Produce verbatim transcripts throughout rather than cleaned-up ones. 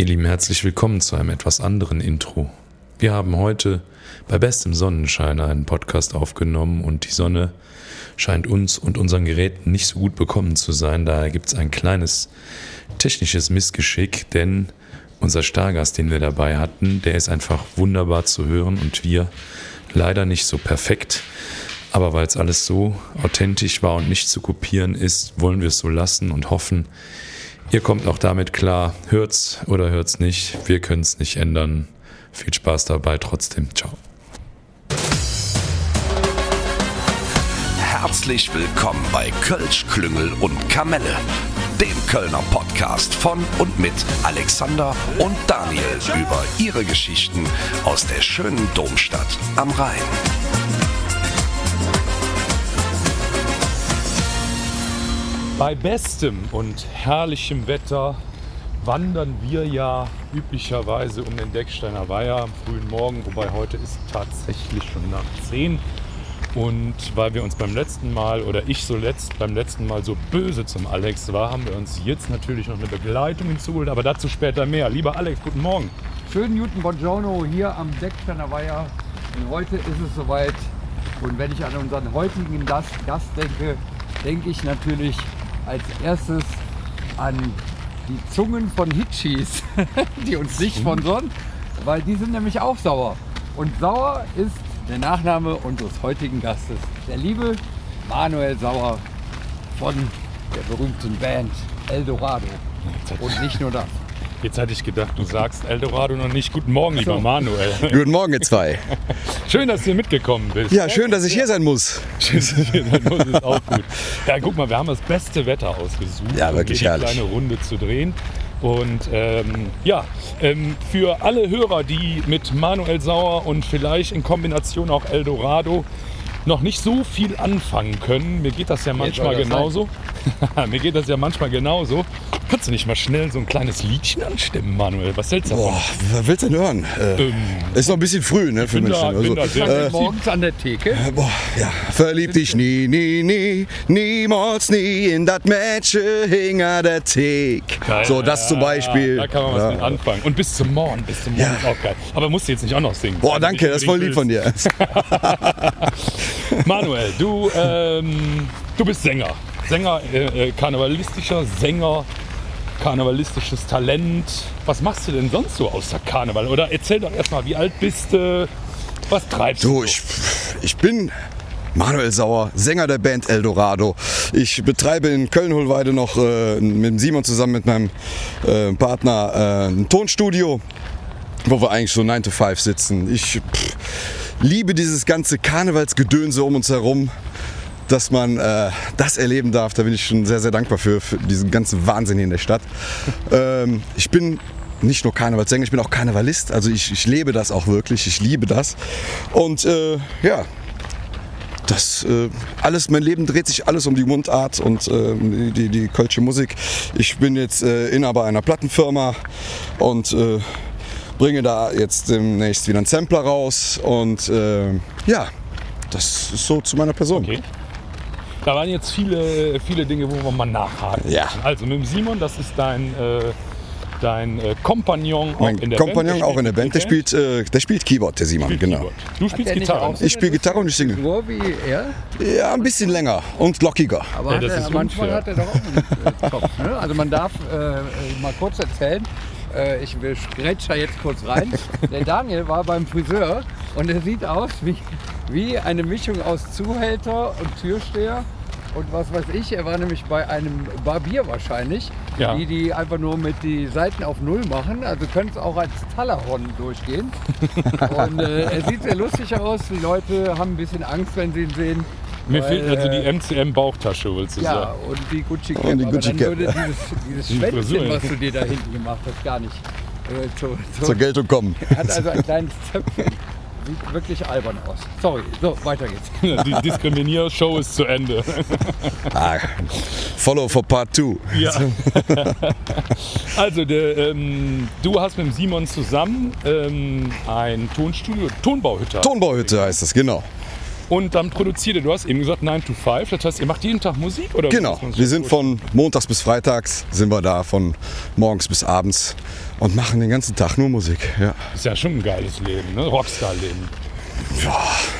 Ihr Lieben, herzlich willkommen zu einem etwas anderen Intro. Wir haben heute bei bestem Sonnenschein einen Podcast aufgenommen und die Sonne scheint uns und unseren Geräten nicht so gut bekommen zu sein. Daher gibt es ein kleines technisches Missgeschick, denn unser Stargast, den wir dabei hatten, der ist einfach wunderbar zu hören und wir leider nicht so perfekt. Aber weil es alles so authentisch war und nicht zu kopieren ist, wollen wir es so lassen und hoffen, ihr kommt auch damit klar. Hört's oder hört's nicht, wir können es nicht ändern. Viel Spaß dabei trotzdem. Ciao. Herzlich willkommen bei Kölsch, Klüngel und Kamelle, dem Kölner Podcast von und mit Alexander und Daniel über ihre Geschichten aus der schönen Domstadt am Rhein. Bei bestem und herrlichem Wetter wandern wir ja üblicherweise um den Decksteiner Weiher am frühen Morgen, wobei heute ist tatsächlich schon nach zehn. Und weil wir uns beim letzten Mal, oder ich so letzt, beim letzten Mal so böse zum Alex war, haben wir uns jetzt natürlich noch eine Begleitung hinzugeholt, aber dazu später mehr. Lieber Alex, guten Morgen. Schönen guten Buongiorno hier am Decksteiner Weiher. Und heute ist es soweit. Und wenn ich an unseren heutigen Gast, Gast denke, denke ich natürlich als erstes an die Zungen von Hitchis, die uns nicht sponsern, weil die sind nämlich auch sauer. Und Sauer ist der Nachname unseres heutigen Gastes, der liebe Manuel Sauer von der berühmten Band Eldorado. Und nicht nur das. Jetzt hatte ich gedacht, du sagst Eldorado noch nicht. Guten Morgen, lieber So. Manuel. Guten Morgen, ihr zwei. Schön, dass du mitgekommen bist. Ja, schön, dass ich hier sein muss. Schön, dass du hier sein musst, ist auch gut. Ja, guck mal, wir haben das beste Wetter ausgesucht, Ja, wirklich um hier die herrlich. kleine Runde zu drehen. Und ähm, ja, ähm, für alle Hörer, die mit Manuel Sauer und vielleicht in Kombination auch Eldorado noch nicht so viel anfangen können, mir geht das ja manchmal soll das genauso. Mir geht das ja manchmal genauso. Kannst du nicht mal schnell so ein kleines Liedchen anstimmen, Manuel? Was hältst du davon? Boah, was willst du denn hören? Äh, Ähm, ist noch ein bisschen früh, ne, für bin mich. da- Also, bin da sehr äh, flexibel. Morgens an der Theke. äh, boah, ja. Verlieb dich nie, nie, nie, niemals nie in das Mädchen hinter der Theke. Geil. So, das zum Beispiel. Da kann man was Ja. mit anfangen. Und bis zum Morgen, bis zum Morgen Ja. ist auch geil. Aber musst du jetzt nicht auch noch singen. Boah, Wenn du danke, nicht das ist voll lieb von unbedingt dir. willst. Manuel, du, ähm, du bist Sänger. Sänger, äh, äh, karnevalistischer Sänger, karnevalistisches Talent. Was machst du denn sonst so außer Karneval? Oder erzähl doch erstmal, wie alt bist du? Was treibst du? Du, ich, ich bin Manuel Sauer, Sänger der Band Eldorado. Ich betreibe in Köln-Hohlweide noch äh, mit dem Simon zusammen mit meinem äh, Partner äh, ein Tonstudio, wo wir eigentlich so nine to five sitzen. Ich pff, liebe dieses ganze Karnevalsgedönse um uns herum, dass man äh, das erleben darf. Da bin ich schon sehr, sehr dankbar für, für diesen ganzen Wahnsinn hier in der Stadt. ähm, ich bin nicht nur Karnevalssänger, ich bin auch Karnevalist. Also ich, ich lebe das auch wirklich, ich liebe das. Und äh, ja, das äh, alles, mein Leben dreht sich alles um die Mundart und äh, die, die kölsche Musik. Ich bin jetzt äh, Inhaber einer Plattenfirma und äh, bringe da jetzt demnächst wieder einen Sampler raus. Und äh, ja, das ist so zu meiner Person. Okay. Da waren jetzt viele, viele Dinge, wo wir mal nachhaken. Ja. müssen. Also mit dem Simon, das ist dein, äh, dein äh, Kompagnon auch Mein in der Kompagnon Band. auch in der Band, der spielt, äh, der spielt Keyboard, der Simon, spielt genau. Keyboard. Du spielst der nicht Gitarre. auch ne? so- Ich spiele Gitarre und ich singe. Nur wie er. Ja, ein bisschen länger und lockiger. Aber Ja, hat das er, ist manchmal unfair. hat er doch auch einen äh, Kopf. Ne? Also man darf äh, äh, mal kurz erzählen, äh, ich will grätsch da jetzt kurz rein. Der Daniel war beim Friseur und er sieht aus wie, wie eine Mischung aus Zuhälter und Türsteher. Und was weiß ich, er war nämlich bei einem Barbier wahrscheinlich, Ja. die die einfach nur mit die Seiten auf Null machen. Also könnte es auch als Talahorn durchgehen. Und äh, er sieht sehr lustig aus. Die Leute haben ein bisschen Angst, wenn sie ihn sehen. Mir weil, fehlt also die äh, M C M-Bauchtasche, willst du Ja, sagen. und die Gucci Cap. Und die Aber Gucci dann Cap. würde dieses, dieses Die Schwänzchen, Frisur. was du dir da hinten gemacht hast, gar nicht äh, zu, zu, Zur Geltung kommen. hat also ein kleines Zöpfchen. Sieht wirklich albern aus. Sorry, so, weiter geht's. Die Diskriminiersshow ist zu Ende. Ah, follow for part two. Ja. Also, der, ähm, du hast mit dem Simon zusammen ähm, ein Tonstudio, Tonbauhütte. Tonbauhütte heißt das, genau. Und dann produziert ihr, du hast eben gesagt nine to five, das heißt, ihr macht jeden Tag Musik? Oder Genau, wir sind von montags bis freitags, sind wir da, von morgens bis abends und machen den ganzen Tag nur Musik. Ja. Ist ja schon ein geiles Leben, ne? Rockstar-Leben. Ja.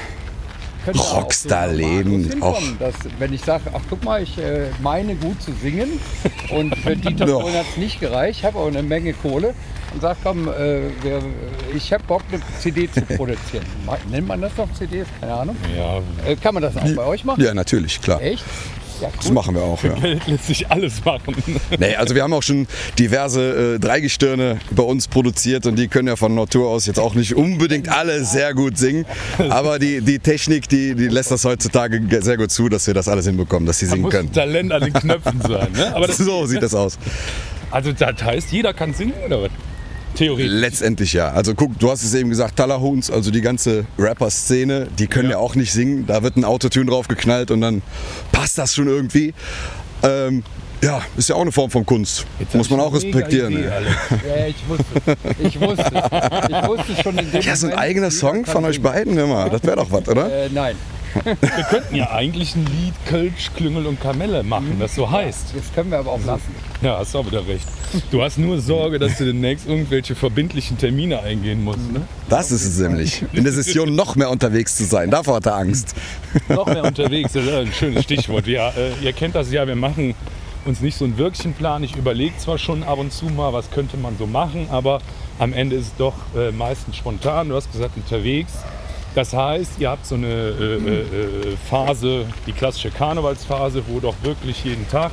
Rockstar-Leben. Auch, dass, wenn ich sage, ach guck mal, ich äh, meine gut zu singen und für Dieter Ja. Bohlen hat es nicht gereicht, habe auch eine Menge Kohle und sage, komm, äh, wir, ich habe Bock, eine C D zu produzieren. Ma- Nennt man das noch C Ds? Keine Ahnung. Ja, Äh, kann man das auch bei euch machen? Ja, natürlich, klar. Echt? Ja, Das cool. machen wir auch, ja. Geld lässt sich alles machen. Nee, also wir haben auch schon diverse äh, Dreigestirne bei uns produziert und die können ja von Natur aus jetzt auch nicht unbedingt alle sehr gut singen. Aber die, die Technik, die, die lässt das heutzutage ge- sehr gut zu, dass wir das alles hinbekommen, dass sie Da singen muss können. ein Talent an den Knöpfen sein. Ne? Aber das, So sieht das aus. also das heißt, jeder kann singen oder was? Theoretisch. Letztendlich ja. Also guck, du hast es eben gesagt, Tallerhuns, also die ganze Rapper-Szene, die können ja. Ja. auch nicht singen. Da wird ein Autotune drauf geknallt und dann passt das schon irgendwie. Ähm, ja, ist ja auch eine Form von Kunst. Jetzt Muss hab man ich auch eine mega respektieren. Idee, ne? Alex. Ja, ich wusste es. Ich wusste es. Ich wusste schon in dem Ja, so ein Moment, eigener jeder Song kann von euch singen. beiden, hör mal, das wäre doch was, oder? Äh, nein. Wir könnten ja eigentlich ein Lied Kölsch, Klüngel und Kamelle machen, das so heißt. Das können wir aber auch lassen. Ja, hast auch wieder recht. Du hast nur Sorge, dass du demnächst irgendwelche verbindlichen Termine eingehen musst. Ne? Das ist es nämlich. In der Session noch mehr unterwegs zu sein, davor hat er Angst. Noch mehr unterwegs, das ist ein schönes Stichwort. Wir, äh, ihr kennt das ja, wir machen uns nicht so einen Wirkchenplan. Ich überlege zwar schon ab und zu mal, was könnte man so machen, aber am Ende ist es doch äh, meistens spontan. Du hast gesagt, unterwegs. Das heißt, ihr habt so eine äh, äh, Phase, die klassische Karnevalsphase, wo doch wirklich jeden Tag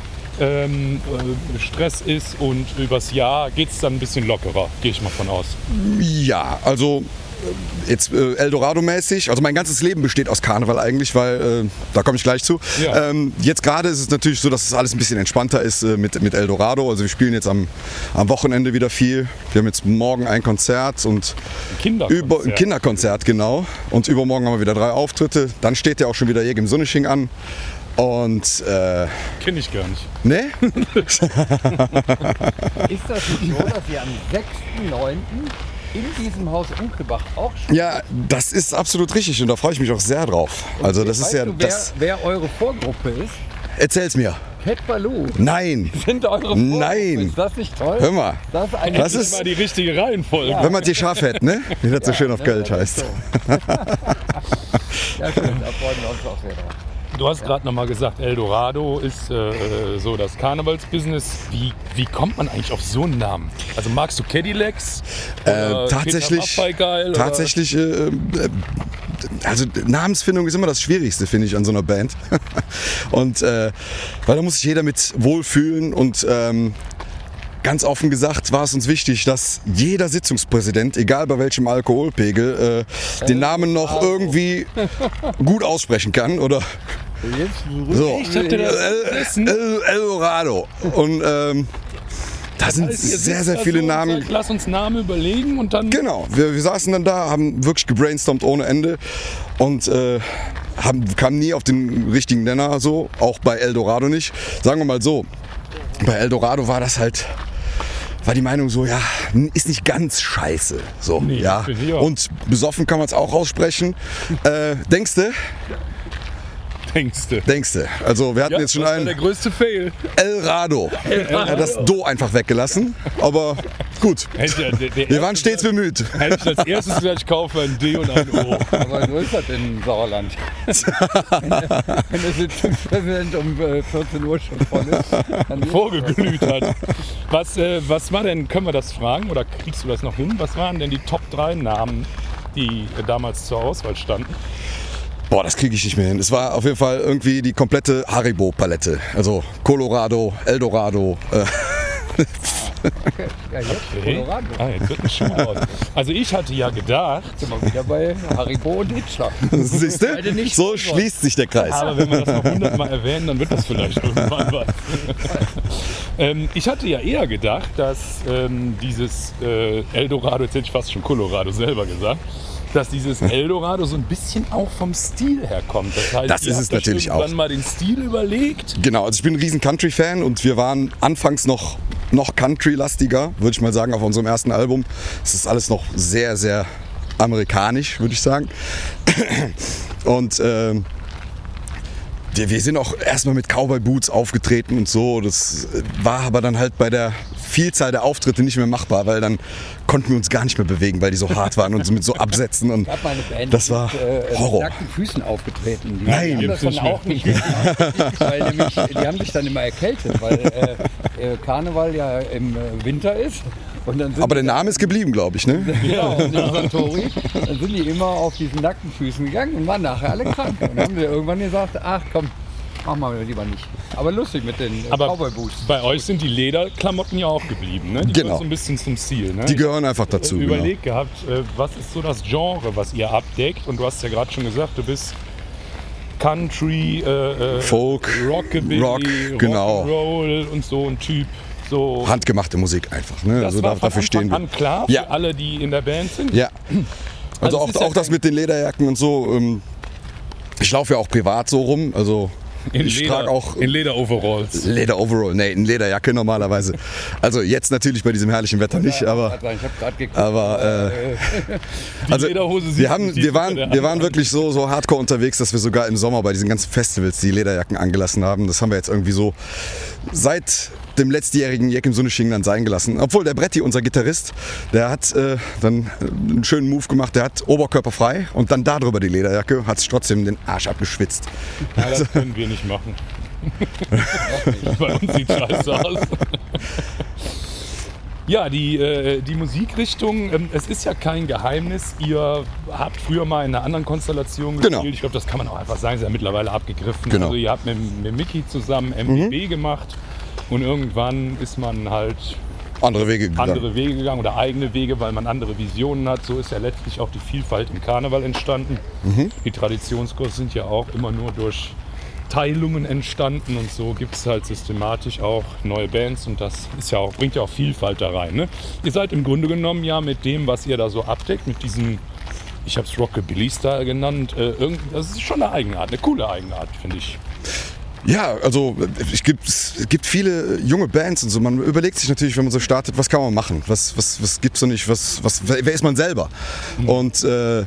ähm, äh, Stress ist und übers Jahr geht es dann ein bisschen lockerer, gehe ich mal von aus. Ja, also äh, jetzt äh, Eldorado-mäßig, also mein ganzes Leben besteht aus Karneval eigentlich, weil, äh, da komme ich gleich zu. Ja. Ähm, jetzt gerade ist es natürlich so, dass es alles ein bisschen entspannter ist äh, mit, mit Eldorado. Also wir spielen jetzt am, am Wochenende wieder viel. Wir haben jetzt morgen ein Konzert und Kinderkonzert. über, ein Kinderkonzert, genau. Und übermorgen haben wir wieder drei Auftritte. Dann steht ja auch schon wieder Jeg im Sonnesching an. Und, äh, Kenn ich gar nicht. ne? Ist das nicht so, dass ihr am sechsten neunten in diesem Haus Unkelbach auch spielt? Ja, das ist absolut richtig und da freue ich mich auch sehr drauf. Also das ist Weißt ja du, wer, das. wer eure Vorgruppe ist? Erzähl's mir. Cat Baloo. Nein. Sind eure Vorgruppe. Nein. Ist das nicht toll? Hör mal. Das ist eine Das Das ist- war die richtige Reihenfolge. Wenn man dir scharf hätte, ne? Wie das so schön auf ne, Kölsch das heißt. ist Ja, schön, da freuen wir uns auch sehr drauf. Du hast gerade noch mal gesagt, Eldorado ist äh, so das Karnevalsbusiness. Wie, wie kommt man eigentlich auf so einen Namen? Also magst du Cadillacs? Oder Äh, tatsächlich, Peter Maffay geil, oder? tatsächlich, äh, äh, also Namensfindung ist immer das Schwierigste, finde ich, an so einer Band. Und äh, weil da muss sich jeder mit wohlfühlen und ähm, ganz offen gesagt war es uns wichtig, dass jeder Sitzungspräsident, egal bei welchem Alkoholpegel, äh, den Namen noch irgendwie gut aussprechen kann oder so. Ich hab dir das El, vergessen. El, Eldorado. Und ähm, da sind Also ihr sehr, sitzt sehr da viele so und Namen. sagt, lass uns Namen überlegen und dann. Genau, wir, wir saßen dann da, haben wirklich gebrainstormt ohne Ende und äh, haben, kamen nie auf den richtigen Nenner, so, auch bei Eldorado nicht. Sagen wir mal so, bei Eldorado war das halt, war die Meinung so, ja, ist nicht ganz scheiße. So, Nee, ja. finde ich auch. Und besoffen kann man es auch aussprechen. Äh, denkst du? Denkst du? Denkst du? Also wir hatten Ja, jetzt schon das war der einen größte Fail. Eldorado. Er hat das Do einfach weggelassen, aber gut. Hätte ja der, der Wir waren erste stets gesagt- bemüht. Hätte ich als erstes gesagt, ich kaufe ein D und ein O. Aber so ist das in Sauerland. wenn, der, wenn der Sitzungspräsident um äh, vierzehn Uhr schon voll ist, dann Vorgeglüht hat. Was, äh, was war denn, können wir das fragen oder kriegst du das noch hin? Was waren denn die Top drei Namen, die äh, damals zur Auswahl standen? Boah, das kriege ich nicht mehr hin. Es war auf jeden Fall irgendwie die komplette Haribo-Palette. Also Colorado, Eldorado. Äh, Okay. Ja, jetzt Colorado. Ah, jetzt wird ein Schuh raus. Also ich hatte ja gedacht, Sind wir wieder bei Haribo und Hitler. siehst du? Beide nicht So Sponsor. schließt sich der Kreis. aber wenn wir das noch hundertmal erwähnen, dann wird das vielleicht irgendwann was. ähm, ich hatte ja eher gedacht, dass ähm, dieses äh, Eldorado, jetzt hätte ich fast schon Colorado selber gesagt, dass dieses Eldorado so ein bisschen auch vom Stil herkommt. Das heißt, Das ihr ist habt es euch natürlich irgendwann auch. mal den Stil überlegt. Genau, also ich bin ein riesen Country-Fan und wir waren anfangs noch, noch Country-lastiger, würde ich mal sagen, auf unserem ersten Album. Es ist alles noch sehr, sehr amerikanisch, würde ich sagen. Und ähm, wir, wir sind auch erstmal mit Cowboy-Boots aufgetreten und so. Das war aber dann halt bei der Vielzahl der Auftritte nicht mehr machbar, weil dann konnten wir uns gar nicht mehr bewegen, weil die so hart waren und so mit so Absätzen. Und Ich habe meine Band das war mit, äh, Horror. mit nackten Füßen aufgetreten. Die Nein, haben das dann auch nicht gemacht, weil nämlich, die haben sich dann immer erkältet, weil äh, äh, Karneval ja im äh, Winter ist. Und dann sind Aber der die- Name ist geblieben, glaube ich, ne? Genau, und in Santori, dann sind die immer auf diesen nackten Füßen gegangen und waren nachher alle krank. Und dann haben wir irgendwann gesagt, ach komm, machen wir lieber nicht. Aber lustig mit den äh, Aber Cowboy-Boots. bei euch sind die Lederklamotten ja auch geblieben, ne? Die Genau. gehören so ein bisschen zum Stil, ne? Die gehören einfach dazu. Ich Genau. überlegt gehabt, äh, was ist so das Genre, was ihr abdeckt? Und du hast ja gerade schon gesagt, du bist Country, äh, äh, Folk, Rockabilly, Rock, genau. Rock'n'Roll und so ein Typ. So. Handgemachte Musik einfach. Ne? Das Also war da, von dafür stehen Anfang wir. an klar Ja. für alle, die in der Band sind. Ja. Also Also es auch, ist ja auch das kein- mit den Lederjacken und so. Ähm, ich laufe ja auch privat so rum. Also In ich Leder, trage auch in Leder-Overalls. Leder-Overall. Nee, eine Lederjacke normalerweise. Also jetzt natürlich bei diesem herrlichen Wetter nicht, aber... Ich habe gerade geguckt. Aber äh, also Lederhose sieht wir, haben, man nicht wir, waren, unter der wir waren Hand. wirklich so, so hardcore unterwegs, dass wir sogar im Sommer bei diesen ganzen Festivals die Lederjacken angelassen haben. Das haben wir jetzt irgendwie so seit dem letztjährigen Jack im Sonnesching dann sein gelassen. Obwohl der Bretti, unser Gitarrist, der hat äh, dann einen schönen Move gemacht. Der hat oberkörperfrei und dann darüber die Lederjacke, hat sich trotzdem den Arsch abgeschwitzt. Ja, das können wir nicht machen. Bei uns sieht scheiße aus. Ja, die, äh, die Musikrichtung, ähm, es ist ja kein Geheimnis. Ihr habt früher mal in einer anderen Konstellation gespielt. Genau. Ich glaube, das kann man auch einfach sagen, ist ja mittlerweile abgegriffen. Genau. Also ihr habt mit, mit Mickey zusammen M B B gemacht und irgendwann ist man halt Andere Wege gegangen. andere Wege gegangen oder eigene Wege, weil man andere Visionen hat. So ist ja letztlich auch die Vielfalt im Karneval entstanden. Die Traditionskurse sind ja auch immer nur durch Teilungen entstanden und so gibt es halt systematisch auch neue Bands und das ist ja auch, bringt ja auch Vielfalt da rein. Ne? Ihr seid im Grunde genommen ja mit dem, was ihr da so abdeckt, mit diesem, ich habe es Rockabilly-Style genannt, äh, irgend, das ist schon eine Eigenart, eine coole Eigenart, finde ich. Ja, also es gibt, es gibt viele junge Bands und so. Man überlegt sich natürlich, wenn man so startet, was kann man machen? Was, was, was gibt's so nicht? Was, was, wer ist man selber? Und äh,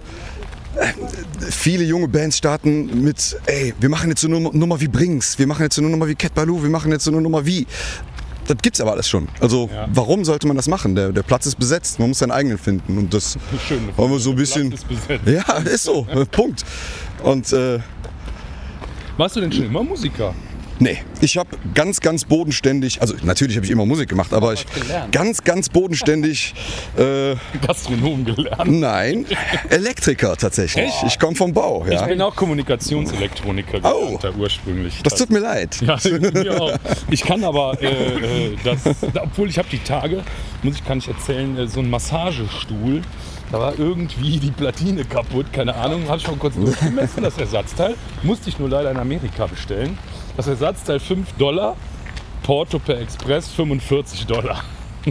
viele junge Bands starten mit, ey, wir machen jetzt so eine Nummer wie Brings, wir machen jetzt so eine Nummer wie Cat Baloo, wir machen jetzt so eine Nummer wie... Das gibt's aber alles schon. Also Ja. warum sollte man das machen? Der, der Platz ist besetzt, man muss seinen eigenen finden. Und das Schön, wollen wir so ein der bisschen... Platz ist besetzt. Ja, ist so, Punkt. Und äh, Warst du denn schon immer Musiker? nee, ich habe ganz, ganz bodenständig, also natürlich habe ich immer Musik gemacht, aber ich gelernt. ganz, ganz bodenständig, äh, Gastronom gelernt. nein, Elektriker tatsächlich. Echt? Ich komme vom Bau, Ich ja. bin auch Kommunikationselektroniker Oh. gelernt, da ursprünglich. Das tut mir leid. Ja, mir auch. Ich kann aber, äh, äh, das, obwohl ich habe die Tage, muss ich, kann ich erzählen, äh, so einen Massagestuhl. Da war irgendwie die Platine kaputt, keine Ahnung, habe ich schon kurz durchgemessen, das Ersatzteil. Musste ich nur leider in Amerika bestellen. Das Ersatzteil fünf Dollar, Porto per Express fünfundvierzig Dollar.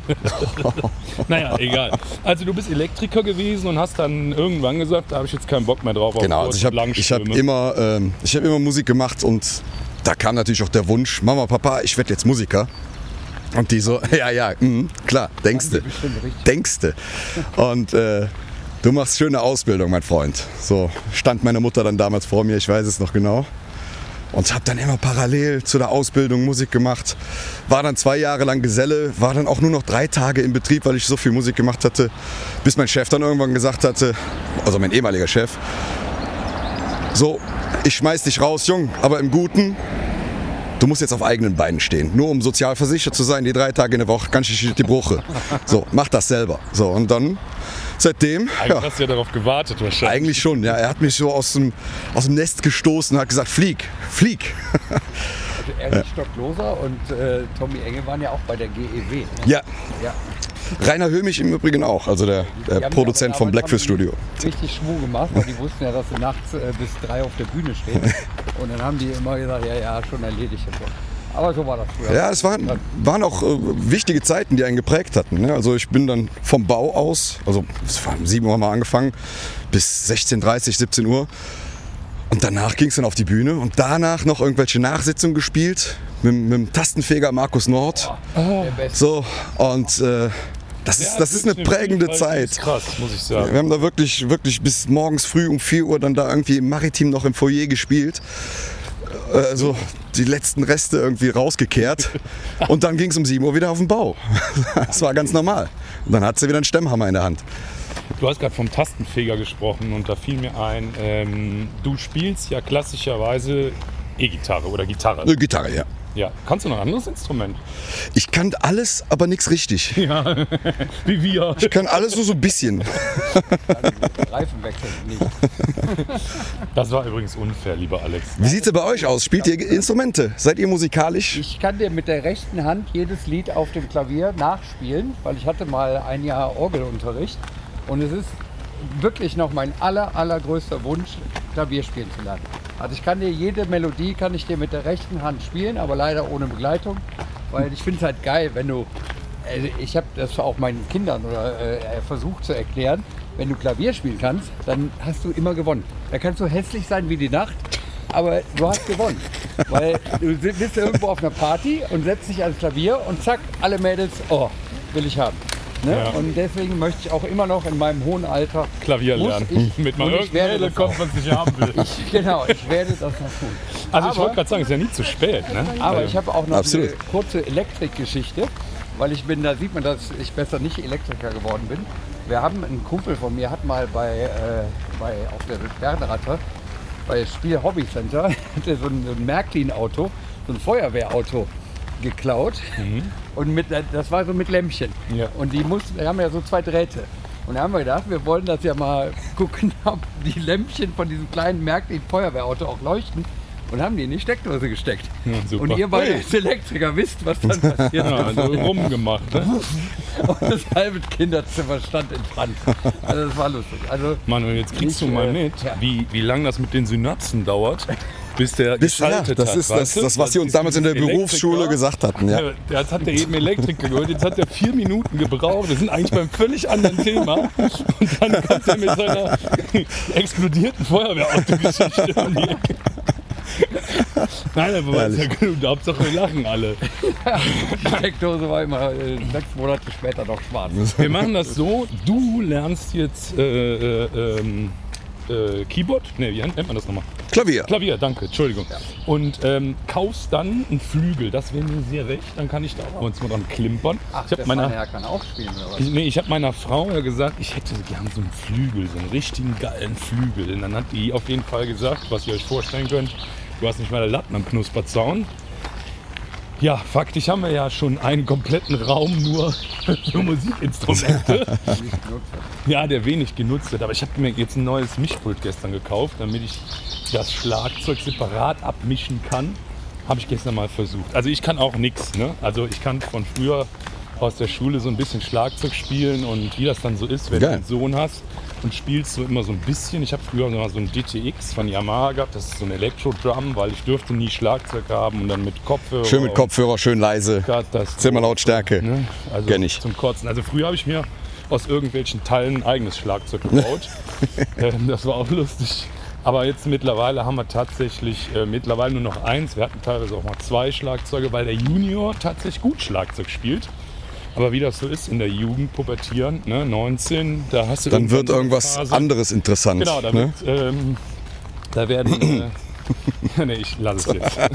Naja, egal. Also du bist Elektriker gewesen und hast dann irgendwann gesagt, da habe ich jetzt keinen Bock mehr drauf auf Genau, also ich habe ich hab Langströme. immer, ähm, ich hab immer Musik gemacht und da kam natürlich auch der Wunsch, Mama, Papa, ich werde jetzt Musiker. Und die so, ja, ja, mh, klar, denkste, denkste. Und äh, du machst schöne Ausbildung, mein Freund. So stand meine Mutter dann damals vor mir, ich weiß es noch genau. Und habe dann immer parallel zu der Ausbildung Musik gemacht. War dann zwei Jahre lang Geselle, war dann auch nur noch drei Tage im Betrieb, weil ich so viel Musik gemacht hatte. Bis mein Chef dann irgendwann gesagt hatte, also mein ehemaliger Chef, so, ich schmeiß dich raus, Jung, aber im Guten, du musst jetzt auf eigenen Beinen stehen. Nur um sozialversichert zu sein, die drei Tage in der Woche, ganz schön die Bruche. So, mach das selber. So, und dann seitdem, Eigentlich ja, hast du ja darauf gewartet wahrscheinlich. eigentlich schon. Ja, er hat mich so aus dem, aus dem Nest gestoßen und hat gesagt, flieg, flieg. Erich Stockloser und äh, Tommy Enge waren ja auch bei der G E W. Ne? Ja, Ja. Rainer Hömich im Übrigen auch, also der, Die der haben Produzent ja vom damals Blackfish haben die Studio. Richtig Schwung gemacht, weil die wussten ja, dass sie nachts äh, bis drei auf der Bühne stehen. Und dann haben die immer gesagt, ja, ja, schon erledigt. Aber so war das früher. Ja, es waren, waren auch äh, wichtige Zeiten, die einen geprägt hatten. Ne? Also ich bin dann vom Bau aus, also es war um sieben Uhr mal angefangen, bis sechzehn Uhr dreißig, siebzehn Uhr. Und danach ging es dann auf die Bühne und danach noch irgendwelche Nachsitzungen gespielt mit, mit dem Tastenfeger Markus Nord. Der Beste. So, und äh, Das ist, Ja, das ist eine prägende Vielfalt Zeit. ist krass, muss ich sagen. Wir haben da wirklich, wirklich bis morgens früh um vier Uhr dann da irgendwie im Maritim noch im Foyer gespielt. Also die letzten Reste irgendwie rausgekehrt. Und dann ging es um sieben Uhr wieder auf den Bau. Das war ganz normal. Und dann hat sie wieder einen Stemmhammer in der Hand. Du hast gerade vom Tastenfeger gesprochen und da fiel mir ein, ähm, du spielst ja klassischerweise E-Gitarre oder Gitarre. Eine Gitarre, ja. Ja. Kannst du noch ein anderes Instrument? Ich kann alles, aber nichts richtig. Ja, wie wir. Ich kann alles nur so ein bisschen. Reifen wechseln nicht. Das war übrigens unfair, lieber Alex. Wie sieht es bei euch aus? Spielt ihr Instrumente? Seid ihr musikalisch? Ich kann dir mit der rechten Hand jedes Lied auf dem Klavier nachspielen, weil ich hatte mal ein Jahr Orgelunterricht und es ist wirklich noch mein aller, allergrößter Wunsch, Klavier spielen zu lernen. Also ich kann dir jede Melodie, kann ich dir mit der rechten Hand spielen, aber leider ohne Begleitung, weil ich finde es halt geil, wenn du, also ich habe das auch meinen Kindern oder äh, versucht zu erklären, wenn du Klavier spielen kannst, dann hast du immer gewonnen. Da kannst du hässlich sein wie die Nacht, aber du hast gewonnen. Weil du bist irgendwo auf einer Party und setzt dich ans Klavier und zack, alle Mädels, oh, will ich haben. Ne? Ja. Und deswegen möchte ich auch immer noch in meinem hohen Alter Klavier muss lernen. Ich, Mit mal und ich werde irgendeinem das kommt, auch. was ich haben will. Ich, genau, ich werde das noch tun. Also ich Aber- wollte gerade sagen, es ist ja nie zu spät. Ne? Aber Also, ich habe auch noch Absolut. eine kurze Elektrikgeschichte, weil ich bin, da sieht man, dass ich besser nicht Elektriker geworden bin. Wir haben einen Kumpel von mir, hat mal bei, äh, bei auf der Bernratte, bei Spiel Hobby Center, hat er so ein, ein Märklin-Auto, so ein Feuerwehrauto geklaut. Und mit, das war so mit Lämpchen. Ja. Und die mussten, wir haben ja so zwei Drähte. Und da haben wir gedacht, wir wollen das ja mal gucken, ob die Lämpchen von diesem kleinen Märklin-Feuerwehrauto auch leuchten. Und haben die in die Steckdose gesteckt. Ja, super. Und ihr beide als Elektriker wisst, was dann passiert. ja, also rumgemacht. Ne? Und das halbe Kinderzimmer stand in Brand. Also das war lustig. Also Manuel, jetzt kriegst Ich, du mal äh, mit, ja. wie, wie lange das mit den Synapsen dauert, bis der Das, ja, geschaltet das hat. ist das, weißt du? das, was sie uns damals in der Elektriker. Berufsschule gesagt hatten. Ja. Ja, Jetzt hat er eben Elektriker geholt, jetzt hat er vier Minuten gebraucht. Wir sind eigentlich beim völlig anderen Thema. Und dann kommt er mit seiner explodierten Feuerwehrauto-Geschichte um die Ecke. Nein, aber war ja gut. Hauptsache wir lachen alle. die Steckdose war immer äh, sechs Monate später noch schwarz. Wir machen das so, du lernst jetzt äh, äh, ähm, äh, Keyboard, ne, wie nennt man das nochmal? Klavier. Klavier, danke, Entschuldigung. Und ähm, kaufst dann einen Flügel, das wäre mir sehr recht, dann kann ich da auch uns mal dran klimpern. Ach, ich der habe meiner, Herr kann auch spielen oder was? ich, nee, ich hab meiner Frau ja gesagt, ich hätte gern so einen Flügel, so einen richtigen geilen Flügel. Und dann hat die auf jeden Fall gesagt, was ihr euch vorstellen könnt, du hast nicht mal eine Latten am Knusperzaun. Ja, faktisch haben wir ja schon einen kompletten Raum nur für Musikinstrumente. Ja, der wenig genutzt wird. Aber ich habe mir jetzt ein neues Mischpult gestern gekauft, damit ich das Schlagzeug separat abmischen kann. Habe ich gestern mal versucht. Also ich kann auch nichts. Ne? Also ich kann von früher aus der Schule so ein bisschen Schlagzeug spielen und wie das dann so ist, wenn Geil. du einen Sohn hast und spielst so immer so ein bisschen. Ich habe früher mal so ein D T X von Yamaha gehabt, das ist so ein Elektro-Drum, weil ich dürfte nie Schlagzeug haben und dann mit Kopfhörer. Schön mit Kopfhörer, schön leise. Katastrophe. Zimmerlautstärke. Ne? Also Kenn ich. zum Kotzen. Also früher habe ich mir aus irgendwelchen Teilen ein eigenes Schlagzeug gebaut. ähm, das war auch lustig. Aber jetzt mittlerweile haben wir tatsächlich äh, mittlerweile nur noch eins. Wir hatten teilweise auch mal zwei Schlagzeuge, weil der Junior tatsächlich gut Schlagzeug spielt. Aber wie das so ist in der Jugend, pubertieren, ne, neunzehn, da hast du Dann wird irgendwann so eine irgendwas Phase. anderes interessant. Genau, da, ne? wird, ähm, da werden äh, nee, ich lasse es jetzt.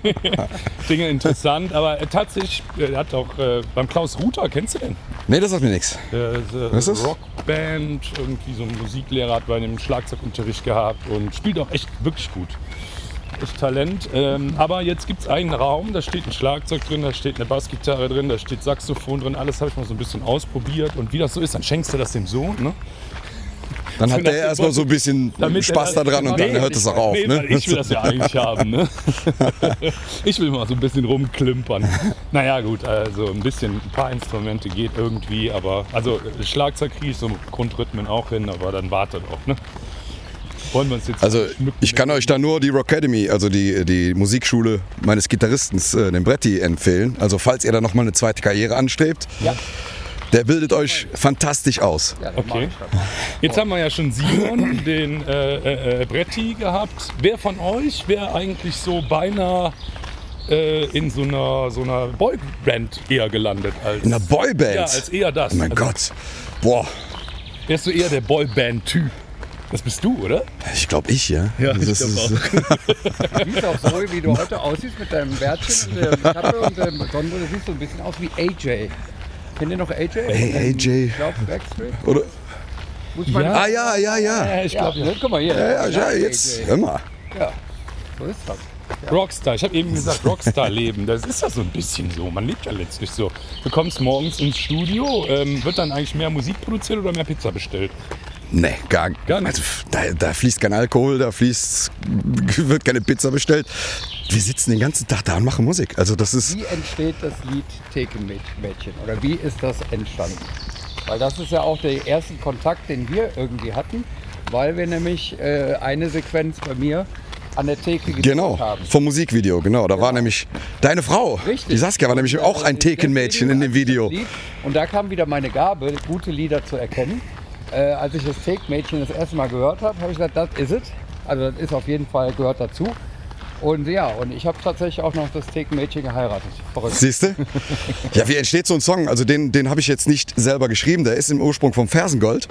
Dinge interessant, aber äh, tatsächlich äh, hat auch äh, beim Klaus Ruther, kennst du den? Nee, das sagt mir nichts. Der ist, äh, Was ist das? Rockband, irgendwie so ein Musiklehrer, hat bei einem Schlagzeugunterricht gehabt und spielt auch echt wirklich gut. Echt Talent. Ähm, aber jetzt gibt es einen Raum, da steht ein Schlagzeug drin, da steht eine Bassgitarre drin, da steht Saxophon drin, alles habe ich mal so ein bisschen ausprobiert. Und wie das so ist, dann schenkst du das dem Sohn. Ne? Dann So hat nach der dem erstmal Motto, so ein bisschen damit Spaß er- daran und Nee, dann hört es auch auf. Nee, Ne? weil ich will das ja eigentlich haben. Ne? Ich will mal so ein bisschen rumklimpern. Naja gut, also ein bisschen, ein paar Instrumente geht irgendwie, aber also Schlagzeug kriege ich so Grundrhythmen auch hin, aber dann wartet auch. Ne? Wollen wir uns jetzt Also schmücken? ich kann euch da nur die Rockademy, also die, die Musikschule meines Gitarristen, äh, den Bretti, empfehlen. Also falls ihr da nochmal eine zweite Karriere anstrebt, Ja. der bildet euch fantastisch aus. Ja, dann mach Okay. ich das. Jetzt haben wir ja schon Simon, den äh, äh, äh, Bretti gehabt. Wer von euch wäre eigentlich so beinahe äh, in so einer, so einer Boyband eher gelandet. Als, In einer Boyband? Ja, als eher das. Oh mein also, Gott. Boah, Wärst du eher der Boyband-Typ? Das bist du, oder? ich glaube ich, ja. Ja, das ich ist, glaub Du siehst auch so, wie du heute aussiehst mit deinem Bärtchen und der Kappe und der Sonnenbrille, siehst du ein bisschen aus wie A J. Kennt ihr noch A J? Hey, A J. Ich glaube Backstreet. Oder? Muss man Ja. Ah ja, ja, ja. Ja, ich Ja, glaube, ne? Guck mal hier. Ja, ja, ja, jetzt. Hör mal. Ja, so ist das. Rockstar. Ich habe eben gesagt, Rockstar-Leben. Das ist ja so ein bisschen so. Man lebt ja letztlich so. Du kommst morgens ins Studio, ähm, wird dann eigentlich mehr Musik produziert oder mehr Pizza bestellt? Nee, gar, Gar nicht. Also, da, da fließt kein Alkohol, da fließt, wird keine Pizza bestellt. Wir sitzen den ganzen Tag da und machen Musik. Also das ist, Wie entsteht das Lied Thekenmädchen? Oder wie ist das entstanden? Weil das ist ja auch der erste Kontakt, den wir irgendwie hatten, weil wir nämlich äh, eine Sequenz bei mir an der Theke gedreht genau, haben. vom Musikvideo, genau. Da war nämlich deine Frau, Richtig. die Saskia, war nämlich auch ein Thekenmädchen in dem Video. Und da kam wieder meine Gabe, gute Lieder zu erkennen. Äh, als ich das Thekenmädchen das erste Mal gehört habe, habe ich gesagt, das ist es. Also das ist auf jeden Fall, gehört dazu. Und ja, und ich habe tatsächlich auch noch das Thekenmädchen geheiratet. Verrückt. Siehst du? Ja, wie entsteht so ein Song? Also den, den habe ich jetzt nicht selber geschrieben, der ist im Ursprung vom Fersengold.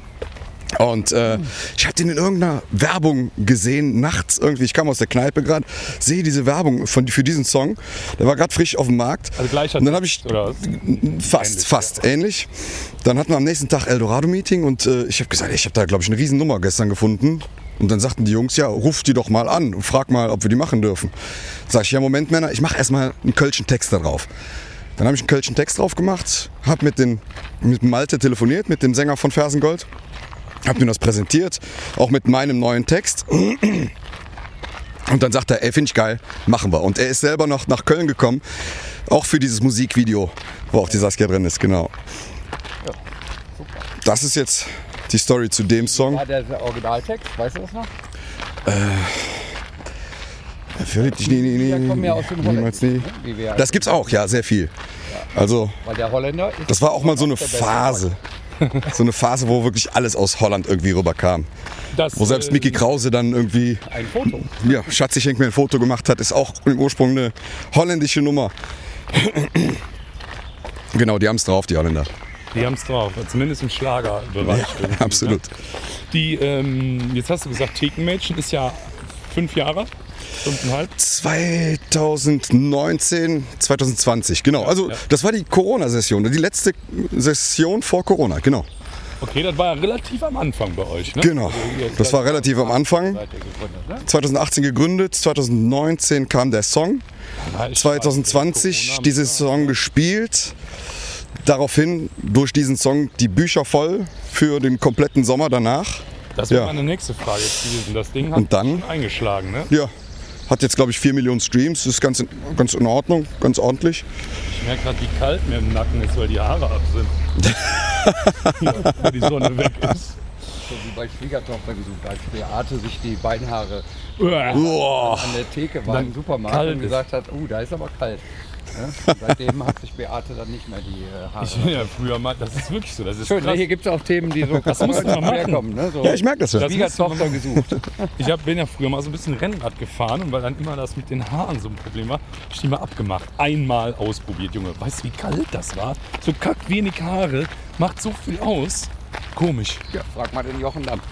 Und äh, ich habe den in irgendeiner Werbung gesehen, nachts irgendwie. Ich kam aus der Kneipe gerade, sehe diese Werbung von, für diesen Song. Der war gerade frisch auf dem Markt. Also gleicher Und dann habe ich Text, oder was? fast, Ähnlich, fast ähnlich. Dann hatten wir am nächsten Tag Eldorado-Meeting und äh, ich habe gesagt, ich habe da glaube ich eine Riesennummer gestern gefunden. Und dann sagten die Jungs, ja, ruf die doch mal an und frag mal, ob wir die machen dürfen. Sag ich, ja Moment Männer, ich mache erstmal einen kölschen Text da drauf. Dann habe ich einen kölschen Text drauf gemacht, habe mit, den, mit Malte telefoniert, mit dem Sänger von Fersengold. Hab mir das präsentiert, auch mit meinem neuen Text. Und dann sagt er, ey, finde ich geil, machen wir. Und er ist selber noch nach Köln gekommen, auch für dieses Musikvideo, wo auch die Saskia drin ist, genau. Das ist jetzt die Story zu dem Song. War der Originaltext, weißt du das noch? Verlieb dich nie, nie, nie, Die kommen ja aus dem niemals nie. Holländischen, ne? Wie wir Das gibt's auch, ja, sehr viel. Also, Weil der Holländer ist das war auch mal so eine der beste Phase. So eine Phase, wo wirklich alles aus Holland irgendwie rüberkam. Das, Wo selbst äh, Mickey Krause dann irgendwie, Ein Foto. ja, Schatzi Schenk mir ein Foto gemacht hat, ist auch im Ursprung eine holländische Nummer. Genau, die haben es drauf, die Holländer. Die haben es drauf, zumindest im Schlagerbereich. irgendwie, Absolut. ne? Die, ähm, jetzt hast du gesagt, Thekenmädchen ist ja fünf Jahre, fünfeinhalb. zweitausendneunzehn, zweitausendzwanzig, genau. Also ja. das war die Corona-Session, die letzte Session vor Corona, genau. Okay, das war ja relativ am Anfang bei euch, ne? Genau, Also ihr das war seid- relativ am Anfang. Seid ihr gegründet, ne? zweitausendachtzehn gegründet, zweitausendneunzehn kam der Song, Ja, ich zweitausendzwanzig weiß, diesen Corona- Song gespielt. Daraufhin durch diesen Song die Bücher voll für den kompletten Sommer danach. Das wäre ja. meine nächste Frage jetzt gewesen. Das Ding hat Und dann? schon eingeschlagen, ne? Ja, hat jetzt glaube ich vier Millionen Streams, ist ganz in, ganz in Ordnung, ganz ordentlich. Ich merke gerade, wie kalt mir im Nacken ist, weil die Haare ab sind. Ja, wo die Sonne weg ist. So wie bei Schwiegertochter gesucht, als Beate sich die Beinhaare Uah. Boah. an der Theke war Dann im Supermarkt kalt und ist. gesagt hat, uh, da ist aber kalt. Ja? Und seitdem hat sich Beate dann nicht mehr die äh, Haare. Ich bin ja früher mal, das ist wirklich so. Das ist Schön, ne? krass. Hier gibt es auch Themen, die so das musst du mal machen. kommen. Ne? So Ja, ich merke das ja. Das- Schwiegertochter gesucht. Ich hab, bin ja früher mal so ein bisschen Rennrad gefahren und weil dann immer das mit den Haaren so ein Problem war, hab ich die mal abgemacht. Einmal ausprobiert, Junge. Weißt du, wie kalt das war? So kack wenig Haare, macht so viel aus. Komisch. Ja, frag mal den Jochen dann.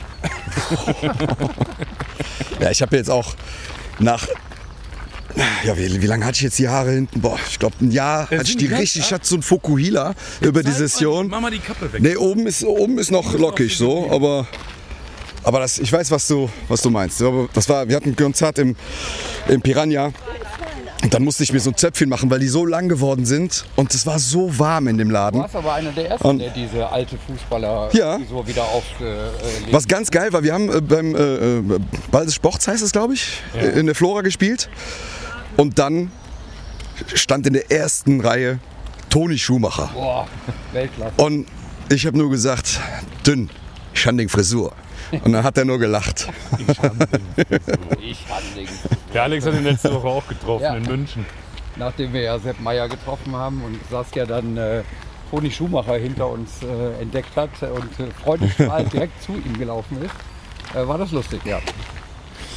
Ja, ich habe jetzt auch nach, ja, wie, wie lange hatte ich jetzt die Haare hinten? Boah, ich glaube ein Jahr hatte ich sind die ganz richtig, ich ab. hatte so ein Fokuhila über die Zeig mal, Session. Mach mal die Kappe weg. Nee, oben ist, oben ist noch lockig so, aber, aber das, ich weiß, was du, was du meinst. Aber das war, wir hatten ein Konzert im, im Piranha und dann musste ich mir so ein Zöpfchen machen, weil die so lang geworden sind und es war so warm in dem Du Laden. warst aber einer der ersten, Und- der diese alte Fußballer Ja. so wieder aufgelegt Was ganz geil war, wir haben äh, beim äh, äh, Ball des Sports, heißt es glaube ich, Ja. äh, in der Flora gespielt und dann stand in der ersten Reihe Toni Schumacher. Boah, Weltklasse. Und ich habe nur gesagt, dünn, Schanding Frisur. Und dann hat er nur gelacht. Ich Handling. Der Alex hat ihn letzte Woche auch getroffen Ja. in München. Nachdem wir ja Sepp Meier getroffen haben und Saskia dann äh, Toni Schumacher hinter uns äh, entdeckt hat und äh, freudestrahlend direkt zu ihm gelaufen ist, äh, war das lustig, ja.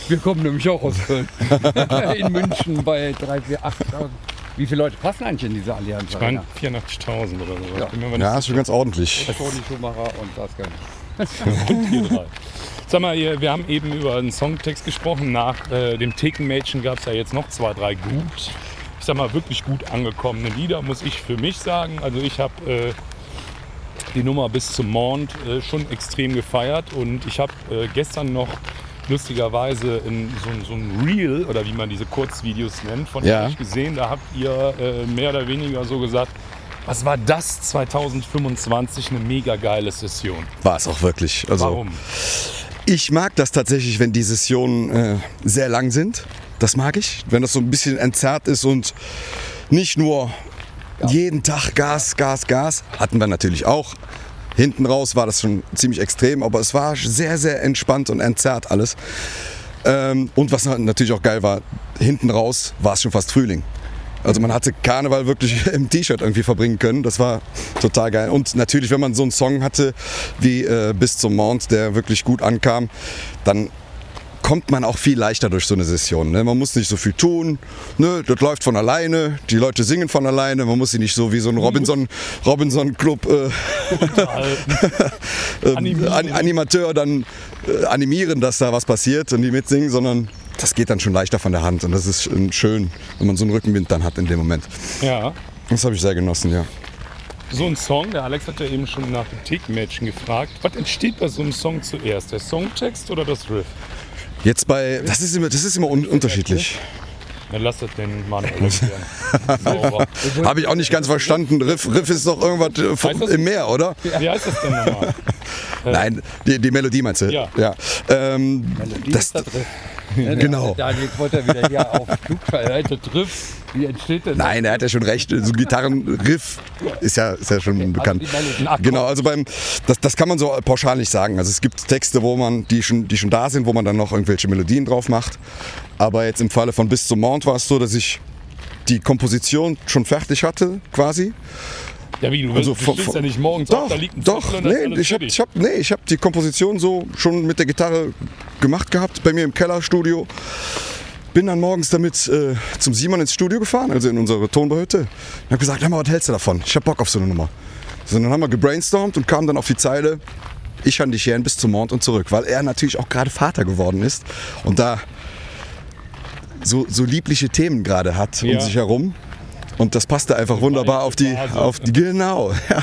Wir kommen nämlich auch aus Köln. In München bei drei, vier, achttausend. Wie viele Leute passen eigentlich in diese Allianz? Ich meine vierundachtzigtausend oder so. Ja. Ich bin mir aber nicht Ja, ist schon ganz ordentlich. Toni Schumacher und das Ganze. Und ihr drei. Sag mal, ihr- wir haben eben über einen Songtext gesprochen. Nach äh, dem Thekenmädchen gab es ja jetzt noch zwei, drei gut, ich sag mal wirklich gut angekommene Lieder, muss ich für mich sagen. Also ich habe äh, die Nummer Bis zum Mond äh, schon extrem gefeiert und ich habe äh, gestern noch lustigerweise in so, ein- so ein Reel oder wie man diese Kurzvideos nennt, von Ja. euch gesehen. Da habt ihr äh, mehr oder weniger so gesagt, was war das zweitausendfünfundzwanzig, eine mega geile Session. War es auch wirklich. Also, Warum? Ich mag das tatsächlich, wenn die Sessionen äh, sehr lang sind. Das mag ich. Wenn das so ein bisschen entzerrt ist und nicht nur jeden Tag Gas, Gas, Gas. Hatten wir natürlich auch. Hinten raus war das schon ziemlich extrem, aber es war sehr, sehr entspannt und entzerrt alles. Ähm, und was natürlich auch geil war, hinten raus war es schon fast Frühling. Also man hatte Karneval wirklich im T-Shirt irgendwie verbringen können. Das war total geil. Und natürlich, wenn man so einen Song hatte wie äh, Bis zum Mond, der wirklich gut ankam, dann kommt man auch viel leichter durch so eine Session. Ne? Man muss nicht so viel tun, ne? Das läuft von alleine, die Leute singen von alleine, man muss sie nicht so wie so ein Robinson, Robinson-Club äh, äh, An Animateur dann äh, animieren, dass da was passiert und die mitsingen, sondern das geht dann schon leichter von der Hand und das ist äh, schön, wenn man so einen Rückenwind dann hat in dem Moment. Ja. Das habe ich sehr genossen, ja. So ein Song, der Alex hat ja eben schon nach dem Thekenmädchen gefragt. Was entsteht bei so einem Song zuerst? Der Songtext oder das Riff? Jetzt bei, das ist immer, das ist immer un unterschiedlich. Dann lasst das den Mann erklären. Sauber. Habe ich auch nicht ganz verstanden. Riff, Riff ist doch irgendwas äh, vom, Heißt das im Meer, oder? Wie heißt das denn nochmal? Nein, die, die Melodie meinst du? Ja. ja. Ähm, das, genau. Daniel wollte er wieder hier auf Flugseite trifft. Wie entsteht denn das? Nein, er hat ja schon recht. So ein Gitarrenriff ist ja, ist ja schon bekannt. die Melodie. Ach, Genau, also beim, das, das kann man so pauschal nicht sagen. Also es gibt Texte, wo man, die schon, die schon da sind, wo man dann noch irgendwelche Melodien drauf macht. Aber jetzt im Falle von Bis zum Mond war es so, dass ich die Komposition schon fertig hatte, quasi. Ja, wie, du, Also du von- stehst von- ja nicht morgens Doch, auf, da liegt ein doch, Zettel und dann ist nee, alles ich habe fertig. ich hab, nee, ich hab die Komposition so schon mit der Gitarre gemacht gehabt, bei mir im Kellerstudio. Bin dann morgens damit äh, zum Simon ins Studio gefahren, also in unsere Tonbauhütte. Und habe gesagt, hör mal, was hältst du davon? Ich hab Bock auf so eine Nummer. So, dann haben wir gebrainstormt und kamen dann auf die Zeile, ich kann dich gern bis zum Mond und zurück, weil er natürlich auch gerade Vater geworden ist und da so, so liebliche Themen gerade hat Ja. um sich herum. Und das passte einfach wunderbar auf die, Phase. auf die, genau. Ja.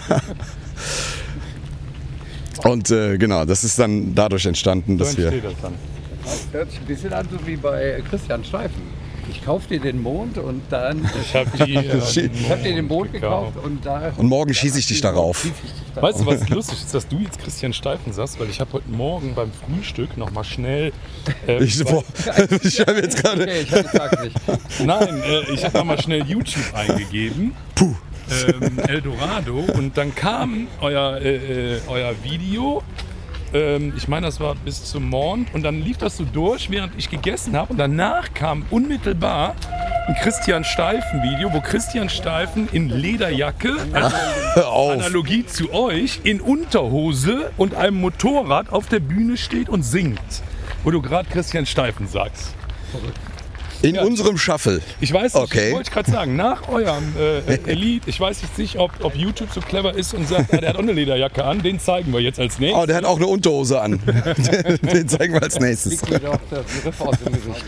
Und äh, genau, das ist dann dadurch entstanden, So dass wir. entsteht das dann. Das hört sich ein bisschen an so wie bei Christian Steifen. Ich kauf dir den Mond und dann... Ich habe die. Äh, Ich hab dir den Mond gekauft und da... Und morgen schieße ich dich darauf. schieß ich dich darauf. Weißt du, was lustig ist, dass du jetzt Christian Steifen sagst, weil ich habe heute Morgen beim Frühstück noch mal schnell. Äh, Ich, boah, ich habe jetzt gerade. Okay, ich sag's nicht. Nein, äh, ich habe noch mal schnell YouTube eingegeben. Puh. Ähm, Eldorado und dann kam euer, äh, äh, euer Video. Ähm, ich meine, das war Bis zum Mond und dann lief das so durch, während ich gegessen habe und danach kam unmittelbar ein Christian Steifen Video, wo Christian Steifen in Lederjacke, also Hör auf. Analogie zu euch, in Unterhose und einem Motorrad auf der Bühne steht und singt. Wo du gerade Christian Steifen sagst. In unserem Shuffle. Ich weiß nicht, Okay. wollte ich gerade sagen, nach eurem äh, Elite, ich weiß jetzt nicht, ob, ob YouTube so clever ist und sagt, ah, der hat auch eine Lederjacke an, den zeigen wir jetzt als nächstes. Oh, der hat auch eine Unterhose an. Den zeigen wir als nächstes. Liegt mir doch der Griff aus dem Gesicht.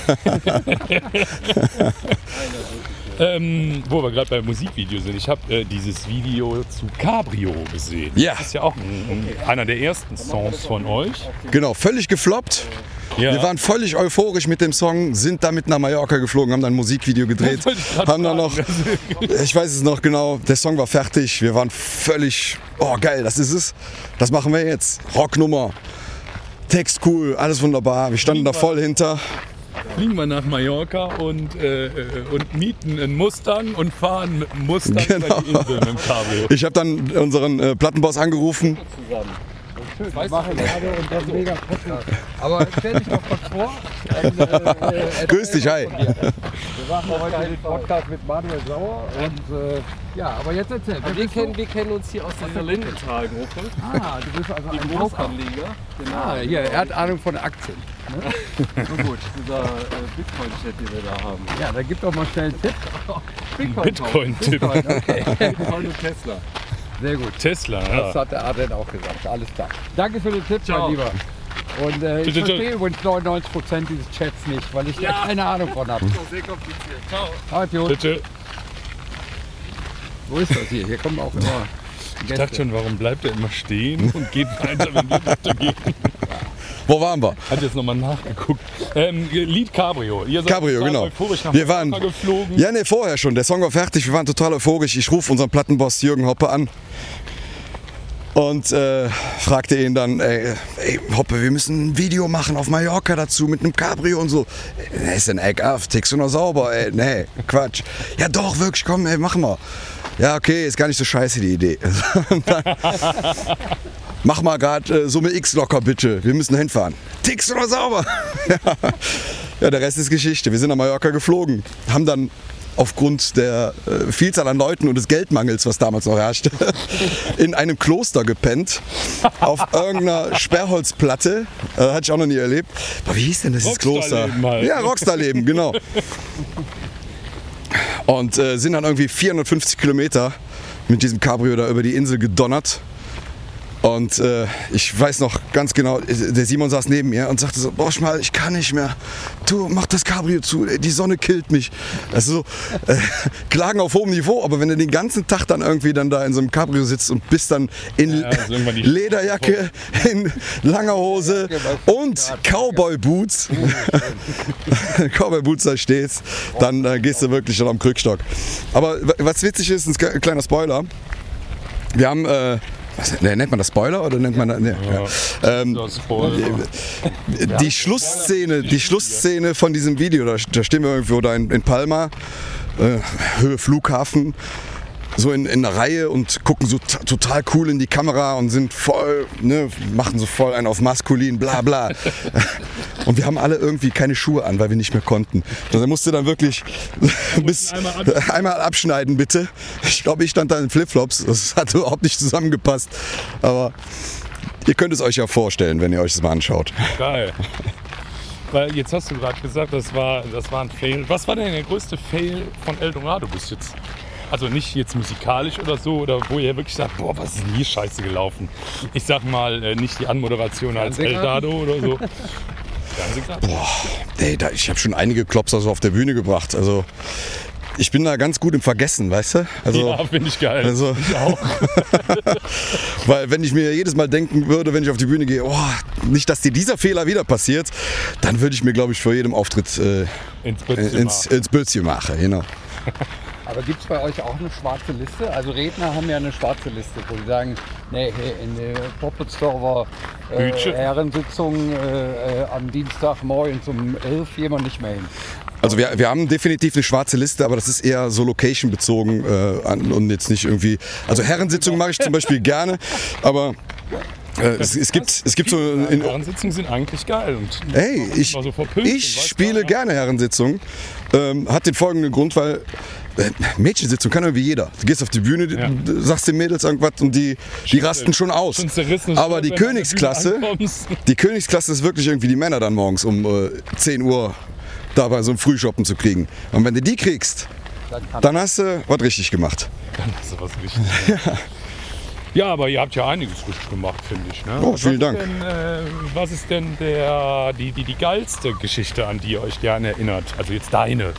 Doch. Ähm, wo wir gerade beim Musikvideo sind, ich habe äh, dieses Video zu Cabrio gesehen. Ja. Das ist ja auch ein, ein, einer der ersten Songs von euch. Genau, völlig gefloppt. Ja. Wir waren völlig euphorisch mit dem Song, sind damit nach Mallorca geflogen, haben dann ein Musikvideo gedreht, Das wollte ich grad haben dann noch, fragen. ich weiß es noch genau, der Song war fertig, wir waren völlig, oh geil, das ist es, das machen wir jetzt, Rocknummer, Text cool, alles wunderbar, wir standen da voll hinter. Fliegen wir nach Mallorca und, äh, äh, und mieten einen Mustang und fahren mit dem Mustang Genau. über die Insel mit dem Cabrio. Ich habe dann unseren äh, Plattenboss angerufen. Wir machen gerade und das mega Podcast. Aber stell dich doch kurz vor. Und, äh, äh, Grüß dich, hi. Wir machen heute den Podcast mit Manuel Sauer und äh, ja, aber jetzt erzähl. wer Wir bist du? kennen, wir kennen uns hier aus der Lindenthal-Gruppe. Ah, du bist also ein Broker. Großanleger. Ah, hier, er hat Ahnung von Aktien. Ne? So gut. Dieser äh, Bitcoin-Chat, den wir da haben. Ja, dann gib doch mal schnell einen Tipp. Bitcoin-Tipp. Bitcoin, okay. Bitcoin und Tesla. Sehr gut. Tesla, Das ja. hat der Adrian auch gesagt. Alles klar. Danke für den Tipp, Ciao. mein Lieber. Und äh, ich Bitte, bitte. verstehe übrigens neunundneunzig Prozent dieses Chats nicht, weil ich da keine Ahnung von habe. Das ist sehr kompliziert. Ciao. Halt, Jungs. Bitte. Wo ist das hier? Hier kommen auch immer Ich dachte schon, warum bleibt er immer stehen und geht weiter, wenn wir weitergehen? Wo waren wir? Hat jetzt nochmal nachgeguckt. Ähm, Lied Cabrio. Ihr seid Cabrio, total genau. euphorisch nach Wir waren, Mallorca geflogen. ja, ne, vorher schon. Der Song war fertig. Wir waren total euphorisch. Ich rufe unseren Plattenboss Jürgen Hoppe an und äh, fragte ihn dann, ey, ey, Hoppe, wir müssen ein Video machen auf Mallorca dazu mit einem Cabrio und so. Ne, ist ein Eck auf, tickst du noch sauber? Ey, nee, Quatsch. Ja doch, wirklich, komm, ey, machen wir. Ja, okay, ist gar nicht so scheiße die Idee. Dann, mach mal gerade äh, Summe X locker, bitte. Wir müssen hinfahren. Tickst du noch sauber? Ja. Ja, der Rest ist Geschichte. Wir sind nach Mallorca geflogen, haben dann aufgrund der äh, Vielzahl an Leuten und des Geldmangels, was damals noch herrschte, in einem Kloster gepennt, auf irgendeiner Sperrholzplatte. Äh, hatte ich auch noch nie erlebt. Aber wie hieß denn das dieses Kloster? Rockstar-Leben halt. Ja, Rockstar-Leben, genau. Und äh, sind dann irgendwie vierhundertfünfzig Kilometer mit diesem Cabrio da über die Insel gedonnert. Und äh, ich weiß noch ganz genau, der Simon saß neben mir und sagte so, boah, Schmal, ich kann nicht mehr. Du, mach das Cabrio zu, die Sonne killt mich. Also so, äh, Klagen auf hohem Niveau, aber wenn du den ganzen Tag dann irgendwie dann da in so einem Cabrio sitzt und bist dann in Ja, also irgendwann die- Lederjacke, in langer Hose und Cowboy-Boots, Cowboy-Boots da stehst, dann äh, gehst du wirklich schon am Krückstock. Aber was witzig ist, ein kleiner Spoiler, wir haben... Äh, Was, ne, nennt man das Spoiler oder nennt man das? Ne, ja. Ähm, Das Spoiler. die Schlussszene, die Schlussszene von diesem Video, da, da stehen wir irgendwo da in, in Palma, äh, Höhe Flughafen, so in, in einer Reihe und gucken so t- total cool in die Kamera und sind voll, ne, machen so voll einen auf maskulin, bla bla. Und wir haben alle irgendwie keine Schuhe an, weil wir nicht mehr konnten. Also er musste dann wirklich bis einmal abschneiden. einmal abschneiden, bitte. Ich glaube, ich stand da in Flipflops. Das hat überhaupt nicht zusammengepasst. Aber ihr könnt es euch ja vorstellen, wenn ihr euch das mal anschaut. Geil. Weil jetzt hast du gerade gesagt, das war, das war ein Fail. Was war denn der größte Fail von Eldorado bis jetzt? Also nicht jetzt musikalisch oder so, oder wo ihr wirklich sagt, boah, was ist denn hier scheiße gelaufen? Ich sag mal, äh, nicht die Anmoderation als Eldorado oder so. Fernsehgarten? Boah, ey, da, ich habe schon einige Klopser so auf der Bühne gebracht. Also ich bin da ganz gut im Vergessen, weißt du? Also, Ja, finde ich geil. also Ich auch. weil wenn ich mir jedes Mal denken würde, wenn ich auf die Bühne gehe, oh, nicht, dass dir dieser Fehler wieder passiert, dann würde ich mir, glaube ich, vor jedem Auftritt äh, Ins Bettzimmer. ins, ins Bötzchen machen. Genau. Aber gibt es bei euch auch eine schwarze Liste? Also Redner haben ja eine schwarze Liste, wo sie sagen, nee, hier in der Poppelsdorfer äh, Hütchen. Herrensitzung äh, äh, am Dienstagmorgen um elf gehen wir nicht mehr hin. Also wir, wir haben definitiv eine schwarze Liste, aber das ist eher so location-bezogen äh, an, und jetzt nicht irgendwie... Also Herrensitzungen mache ich zum Beispiel gerne, aber äh, es, es, gibt, es gibt so... In, Herrensitzungen sind eigentlich geil. Und Hey, ich, immer so verpönt sind, ich weißt du, spiele ja. gerne Herrensitzungen. Ähm, hat den folgenden Grund, weil äh, Mädchensitzung kann irgendwie jeder. Du gehst auf die Bühne, Ja. du sagst den Mädels irgendwas und die, die rasten schon aus. Schon zerrissen, Aber die wenn du an der Königsklasse, Bühne ankommst. die Königsklasse ist wirklich irgendwie die Männer dann morgens um äh, zehn Uhr da bei so einem Frühschoppen zu kriegen. Und wenn du die kriegst, Dann kann dann hast du was richtig gemacht. Dann hast du was richtig. Ja, aber ihr habt ja einiges richtig gemacht, finde ich. Ne? Oh, Was vielen ist Dank. Denn, äh, was ist denn der, die, die, die geilste Geschichte, an die ihr euch gerne erinnert? Also jetzt deine.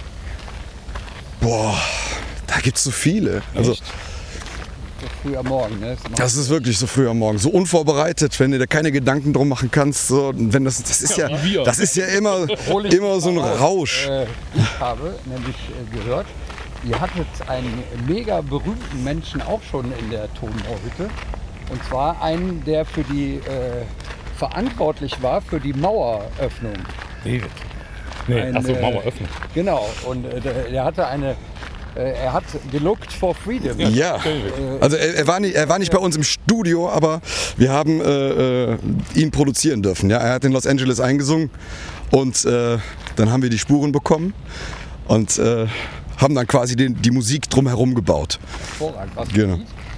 Boah, da gibt's so viele. Also Echt? so früh am Morgen. Ne? Ist das ist wirklich so früh am Morgen, so unvorbereitet, wenn du dir keine Gedanken drum machen kannst. So, und wenn das, das ist ja, Ja, wie wir. das ist ja immer, immer so ein Rausch. Äh, ich habe nämlich äh, gehört, ihr hattet einen mega berühmten Menschen auch schon in der Tonbauhütte. Und zwar einen, der für die äh, verantwortlich war für die Maueröffnung. David. Nee, Ein, achso, äh, Mauer öffnen. Genau. Und äh, der, der hatte eine, äh, er hat gelookt for freedom. Ja, also er, er, war nicht, er war nicht bei uns im Studio, aber wir haben äh, äh, ihn produzieren dürfen. Ja? Er hat in Los Angeles eingesungen und äh, dann haben wir die Spuren bekommen und äh, haben dann quasi den, die Musik drumherum gebaut. Hervorragend. Was Genau. Lied?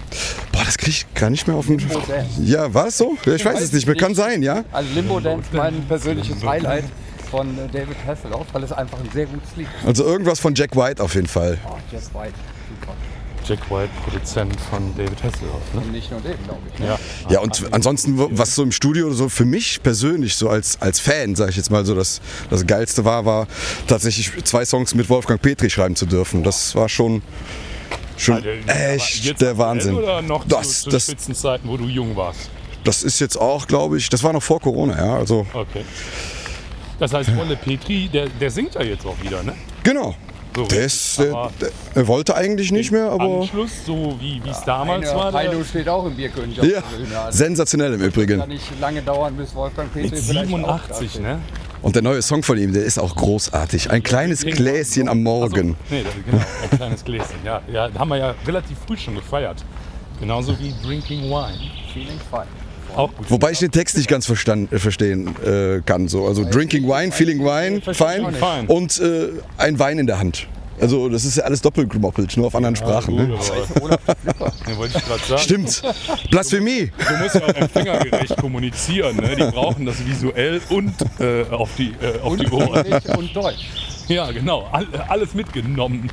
Boah, das kriege ich gar nicht mehr auf den... Limbo Dance. Ja, war es so? Ja, ich weiß es nicht mehr. Kann sein, ja? Also Limbo Dance, mein persönliches Highlight von äh, David Hasselhoff, weil es einfach ein sehr gutes Lied ist. Also irgendwas von Jack White auf jeden Fall. Oh, Jack White, super. Jack White, Produzent von David Hasselhoff. Ne? Und nicht nur den, glaube ich. Ne? Ja. Ja, und ansonsten, was so im Studio so für mich persönlich, so als, als Fan, sage ich jetzt mal so, das, das Geilste war, war tatsächlich zwei Songs mit Wolfgang Petri schreiben zu dürfen. Das war schon, schon Also, echt jetzt der aktuell Wahnsinn. Oder noch Das, zu, zu das, Spitzenzeiten, wo du jung warst? das ist jetzt auch, glaube ich, das war noch vor Corona, ja, also Okay. Das heißt, Wolle Petri, der, der singt ja jetzt auch wieder, ne? genau. So Der, richtig, ist, der, aber der, er wollte eigentlich nicht mehr, aber Anschluss, so wie es damals Heino, war. Heino Der, steht auch im Bierkönig auf ja, der Bühne. Also sensationell im kann Übrigen. nicht lange dauern, bis Wolfgang Petri mit vielleicht auch siebenundachtzig, da steht. ne? Und der neue Song von ihm, der ist auch großartig. Ein kleines Gläschen am Morgen. Also, nee, das, genau, ein kleines Gläschen. Ja, ja, haben wir ja relativ früh schon gefeiert. Genauso wie Drinking Wine. Feeling fine. Auch gut. Wobei ich den Text nicht ganz verstand, äh, verstehen äh, kann. So. Also Drinking Wine, Feeling Wine, fine Fein. und äh, ein Wein in der Hand. Also das ist ja alles doppelt gemoppelt, nur auf anderen Sprachen. Gut, Ne? aber, Olaf der Flipper. ja, wollte ich gerade sagen. Stimmt. Blasphemie. Du musst ja auch empfängergerecht kommunizieren. Ne? Die brauchen das visuell und äh, auf die, äh, auf die Ohren. Englisch und Deutsch. Ja, genau. All, alles mitgenommen.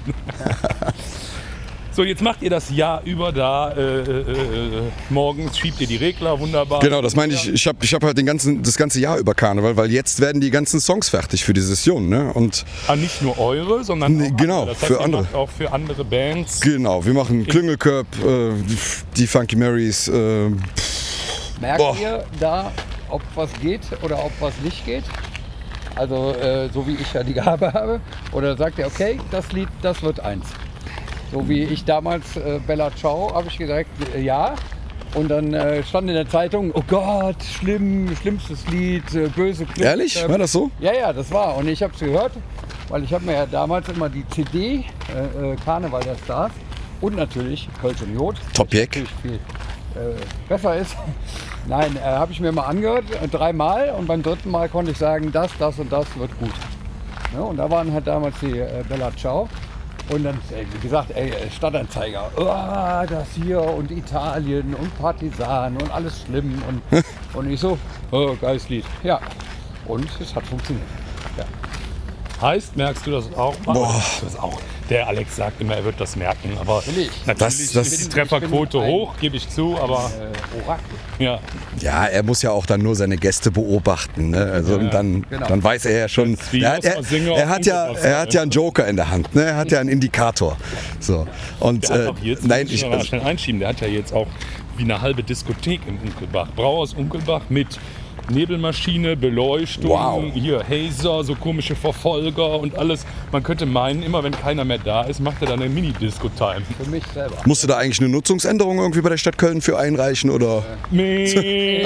So, jetzt macht ihr das Jahr über da. Äh, äh, äh, morgens schiebt ihr die Regler, wunderbar. Genau, das meine ich. Ich habe ich hab halt den ganzen, das ganze Jahr über Karneval, weil jetzt werden die ganzen Songs fertig für die Session. Ne? Und Ah, nicht nur eure, sondern Nee, auch genau, andere. Das heißt, für ihr andere. macht auch für andere Bands. genau, wir machen Klüngelköp, äh, die Funky Marys. Äh, Merkt Boah. ihr da, ob was geht oder ob was nicht geht? Also äh, so wie ich ja die Gabe habe. Oder sagt ihr, okay, das Lied, das wird eins. So wie ich damals äh, Bella Ciao, habe ich gesagt, äh, ja. Und dann äh, stand in der Zeitung, oh Gott, schlimm, schlimmstes Lied, äh, böse Clip. ehrlich? War das so? Ja, ja, das war. Und ich habe es gehört, weil ich habe mir ja damals immer die C D, äh, äh, Karneval der Stars und natürlich Kölsch und Jod, Top was Jack. natürlich viel äh, besser ist. Nein, äh, habe ich mir mal angehört, äh, dreimal, und beim dritten Mal konnte ich sagen, das, das und das wird gut. Ja, und da waren halt damals die äh, Bella Ciao. Und dann, ey, wie gesagt, ey, Stadtanzeiger, oh, das hier und Italien und Partisan und alles schlimm. Und, und ich so, oh, geiles Lied. Ja, und es hat funktioniert. Ja. Heißt, merkst du das auch? Boah. Das auch. Der Alex sagt immer, er wird das merken. Aber Natürlich. natürlich Das- das- ist die Trefferquote Ich bin ein- hoch, gebe ich zu. Aber Äh, Orakel. ja, Ja, er muss ja auch dann nur seine Gäste beobachten. Ne? Also und dann, genau. dann weiß er ja schon. Das ist wie Er, hat- er, Oscar-Singer er, hat ja, und er hat ja einen Joker in der Hand. Ne? Er hat ja einen Indikator. So. Und der hat äh, auch jetzt, nein, muss ich, noch mal also, schnell einschieben, der hat ja jetzt auch wie eine halbe Diskothek in Unkelbach. Brauhaus Unkelbach mit Nebelmaschine, Beleuchtung, Wow. hier Hazer, so komische Verfolger und alles. Man könnte meinen, immer wenn keiner mehr da ist, macht er dann eine Mini-Disco-Time. Für mich selber. musst du da eigentlich eine Nutzungsänderung irgendwie bei der Stadt Köln für einreichen oder? Nee.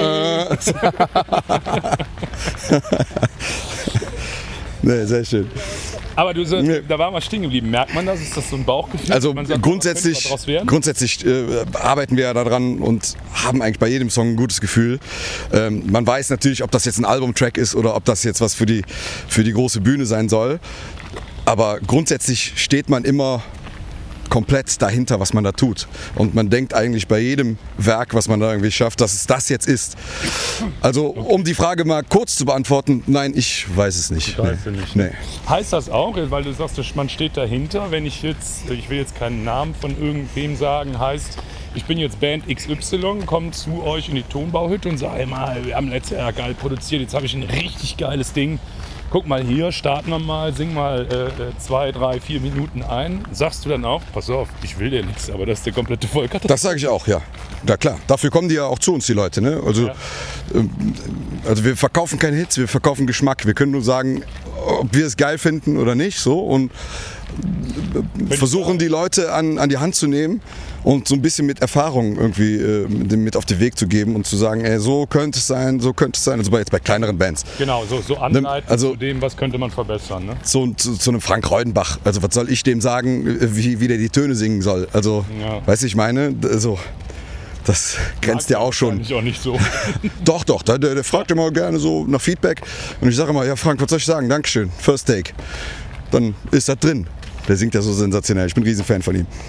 Nee, sehr schön. Aber du, so, Nee. da waren wir stehen geblieben. Merkt man das? Ist das so ein Bauchgefühl? Also Man sagt, oh, grundsätzlich, könnte was draus werden? grundsätzlich äh, arbeiten wir ja daran und haben eigentlich bei jedem Song ein gutes Gefühl. Ähm, man weiß natürlich, ob das jetzt ein Albumtrack ist oder ob das jetzt was für die, für die große Bühne sein soll. Aber grundsätzlich steht man immer komplett dahinter, was man da tut. Und man denkt eigentlich bei jedem Werk, was man da irgendwie schafft, dass es das jetzt ist. Also um die Frage mal kurz zu beantworten, nein, ich weiß es nicht. Weißt du nicht. Nee. Heißt das auch, weil du sagst, man steht dahinter, wenn ich jetzt, ich will jetzt keinen Namen von irgendwem sagen, heißt, ich bin jetzt Band X Y, komme zu euch in die Tonbauhütte und sage mal, wir haben letztes Jahr geil produziert, jetzt habe ich ein richtig geiles Ding. Guck mal hier, starten wir mal, sing mal äh, zwei, drei, vier Minuten ein. Sagst du dann auch, pass auf, ich will dir nichts, aber das ist der komplette Vollkatastrophe. Das sage ich auch, ja. Ja klar, dafür kommen die ja auch zu uns, die Leute. Ne? Also, Ja. ähm, also wir verkaufen keine Hits, wir verkaufen Geschmack. Wir können nur sagen, ob wir es geil finden oder nicht. So, und versuchen die Leute an, an die Hand zu nehmen und so ein bisschen mit Erfahrung irgendwie äh, mit, mit auf den Weg zu geben und zu sagen, ey, so könnte es sein, so könnte es sein. Also bei, jetzt bei kleineren Bands. Genau, so, so anleiten Also- zu dem, was könnte man verbessern. Ne? So zu, zu einem Frank Reudenbach. Also was soll ich dem sagen, wie, wie der die Töne singen soll? Also, Ja. weißt du, ich meine, also, das grenzt ja auch schon. Ich auch nicht so. Doch, doch, der, der fragt immer gerne so nach Feedback. Und ich sage immer, ja Frank, was soll ich sagen? Dankeschön, First Take. Dann ist das drin. Der singt ja so sensationell, ich bin ein Riesenfan von ihm.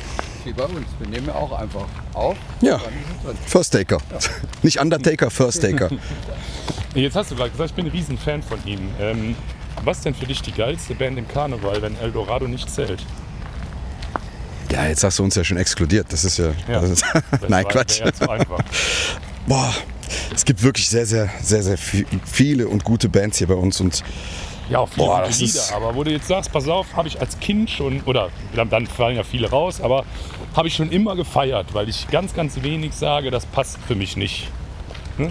ist wie bei uns. Wir nehmen ja auch einfach auf. Ja, Dann ist es drin. First Taker. Nicht Undertaker, First Taker. Jetzt hast du gerade gesagt, ich bin ein Riesenfan von ihm. Ähm, was denn für dich die geilste Band im Karneval, wenn Eldorado nicht zählt? Ja, jetzt hast du uns ja schon exkludiert. Das ist ja. Ja, das ist, Das nein, war- Quatsch. wär ja zu einfach. Boah, es gibt wirklich sehr, sehr, sehr, sehr vi- viele und gute Bands hier bei uns. Und Ja, auch viele Boah, gute das Lieder. ist- Aber wo du jetzt sagst, pass auf, habe ich als Kind schon, oder dann, dann fallen ja viele raus, aber habe ich schon immer gefeiert, weil ich ganz, ganz wenig sage, das passt für mich nicht. Hm?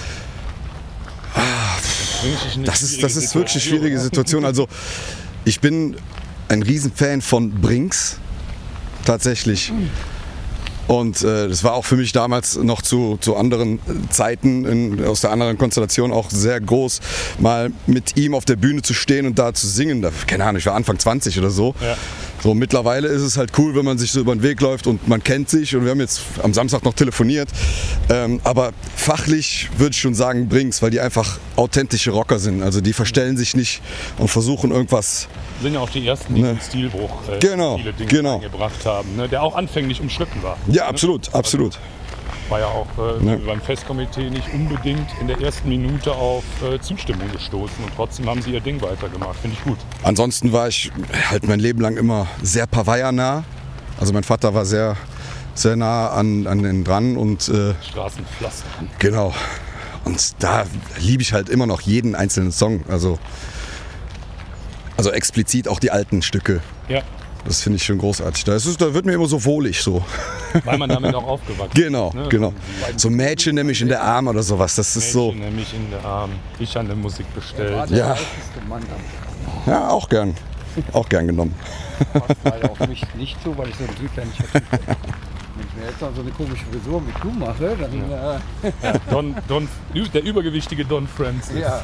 Jetzt bring ich dich in eine das ist, schwierige das ist wirklich eine Situation. schwierige Situation. Also, ich bin ein Riesenfan von Brinks. Tatsächlich. Und äh, das war auch für mich damals noch zu, zu anderen Zeiten, in, aus der anderen Konstellation auch sehr groß, mal mit ihm auf der Bühne zu stehen und da zu singen. Da, keine Ahnung, ich war Anfang zwanzig oder so. Ja. So, mittlerweile ist es halt cool, wenn man sich so über den Weg läuft und man kennt sich, und wir haben jetzt am Samstag noch telefoniert. Ähm, aber fachlich würde ich schon sagen Brinks, weil die einfach authentische Rocker sind. Also die verstellen sich nicht und versuchen irgendwas. Sind ja auch die ersten, die Ne. den Stilbruch äh, Genau, viele Dinge genau. eingebracht haben, ne? Der auch anfänglich umstritten war. Ja, absolut, absolut. War ja auch äh, Ne. beim Festkomitee nicht unbedingt in der ersten Minute auf äh, Zustimmung gestoßen und trotzdem haben sie ihr Ding weitergemacht. Finde ich gut. Ansonsten war ich halt mein Leben lang immer sehr Pavaya nah. Also mein Vater war sehr, sehr nah an, an den dran und äh, Straßenpflaster. genau. Und da liebe ich halt immer noch jeden einzelnen Song. Also, also explizit auch die alten Stücke. Ja, Das finde ich schon großartig. Da, ist es, da wird mir immer so wohlig so. weil man damit auch aufgewachsen Genau, ist. Ne? genau. So Mädchen nämlich in der Arm oder sowas. Das ist so. Mädchen nämlich in der Arm. Ich an der Musik War bestellt. der Ja. älteste Mann am Ja, auch gern. Auch gern genommen. passt leider auf mich nicht so, weil ich so ein südländischer Typ bin. Wenn ich mir jetzt noch so eine komische Frisur wie du mache, dann äh, Don, Don, der übergewichtige Don Francis. ja.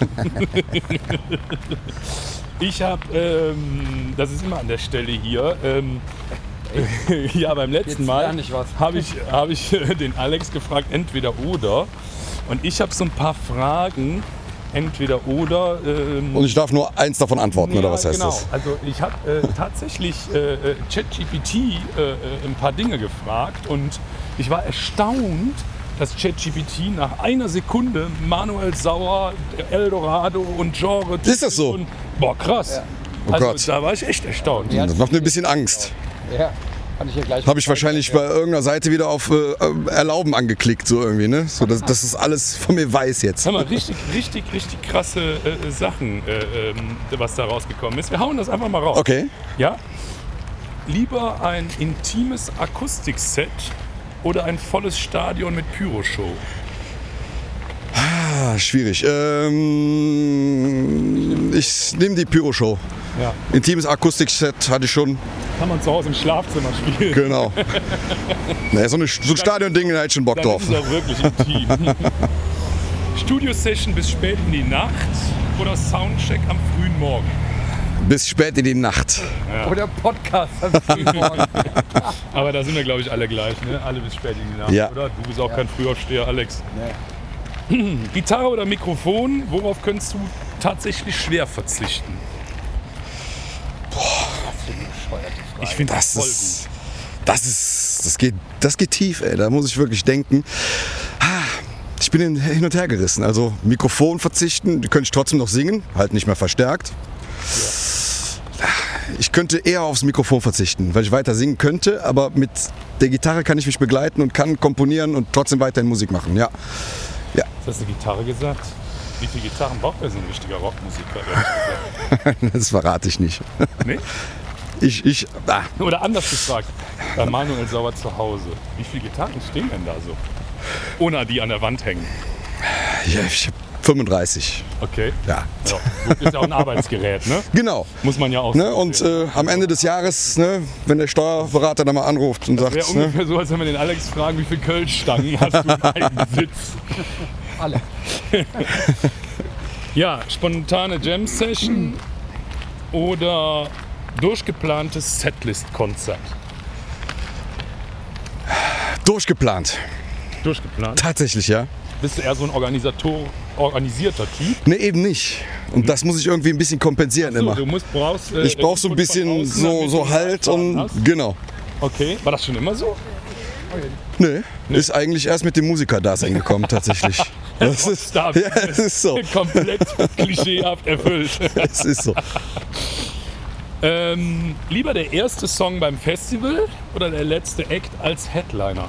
Ich habe, ähm, das ist immer an der Stelle hier, ähm, ja, beim letzten Jetzt Mal lerne ich was. habe ich, hab ich äh, den Alex gefragt, entweder oder. Und ich habe so ein paar Fragen, entweder oder. Ähm, Und ich darf nur eins davon antworten, oder ja, was heißt genau. das? Also ich habe äh, tatsächlich äh, äh, ChatGPT äh, äh, ein paar Dinge gefragt und ich war erstaunt, dass ChatGPT nach einer Sekunde Manuel Sauer, Eldorado und Genre... Ist das so? Und, boah, krass. Oh also Gott. da war ich echt erstaunt. Ja. Das macht mir ein bisschen Angst. ja, kann ich hier gleich. Habe ich wahrscheinlich bei irgendeiner Seite wieder auf äh, Erlauben angeklickt, so irgendwie, ne? So, dass das ist alles von mir weiß jetzt. Hör mal, richtig, richtig, richtig krasse äh, Sachen, äh, ähm, was da rausgekommen ist. Wir hauen das einfach mal raus. Okay. Ja? Lieber ein intimes Akustikset oder ein volles Stadion mit Pyroshow? Ah, schwierig. Ähm, ich nehme die Pyro-Show. Ja. Intimes Akustikset hatte ich schon. Kann man zu Hause im Schlafzimmer spielen. Genau. naja, so, eine, so ein Stadion-Ding, da hätte ich schon Bock Dann drauf. ist es auch wirklich intim. Studio-Session bis spät in die Nacht oder Soundcheck am frühen Morgen? Bis spät in die Nacht. Oder Podcast am frühen Morgen. Aber da sind wir, glaube ich, alle gleich. Ne? Alle bis spät in die Nacht, Ja. oder? Du bist auch kein Frühaufsteher, Alex. Nee. Gitarre oder Mikrofon, worauf könntest du tatsächlich schwer verzichten? Ich finde das Das voll ist, das ist, das geht, das geht tief, ey. Da muss ich wirklich denken. Ah, Ich bin hin hin und her gerissen. Also Mikrofon verzichten, die könnte ich trotzdem noch singen, halt nicht mehr verstärkt. Ich könnte eher aufs Mikrofon verzichten, weil ich weiter singen könnte, aber mit der Gitarre kann ich mich begleiten und kann komponieren und trotzdem weiterhin Musik machen. Ja, gut. Hast du Gitarre gesagt? Wie viele Gitarren braucht er so ein richtiger Rockmusiker? ehrlich gesagt? das verrate ich nicht. Nee? Ich, ich, ah, Oder anders gefragt, bei Manuel Sauer zu Hause, wie viele Gitarren stehen denn da so? Ohne die an der Wand hängen. ja, ich hab fünfunddreißig. Okay. Ja, Ja, gut, ist ja auch ein Arbeitsgerät, ne? genau. Muss man ja auch Ne, so und sehen. äh, am Ende des Jahres, ne, wenn der Steuerberater dann mal anruft und sagt, Wäre ne, ungefähr so, als wenn wir den Alex fragen, wie viele Kölschstangen hast du im Eigensitz? Alle. Ja, spontane Jam-Session oder durchgeplantes Setlist-Konzert? durchgeplant. Durchgeplant? Tatsächlich, ja. Bist du eher so ein Organisator, organisierter Typ? Ne, eben nicht. Und das muss ich irgendwie ein bisschen kompensieren So, immer. du musst, brauchst, äh, Ich brauche so ein Input von bisschen außen, so, damit so du Halt Nachfahren und hast. genau. Okay, war das schon immer so? Nee, ist eigentlich erst mit dem Musiker-Dasein gekommen tatsächlich. Das ist, ja, es ist so. Komplett klischeehaft erfüllt. Es ist so. Ähm, lieber der erste Song beim Festival oder der letzte Act als Headliner?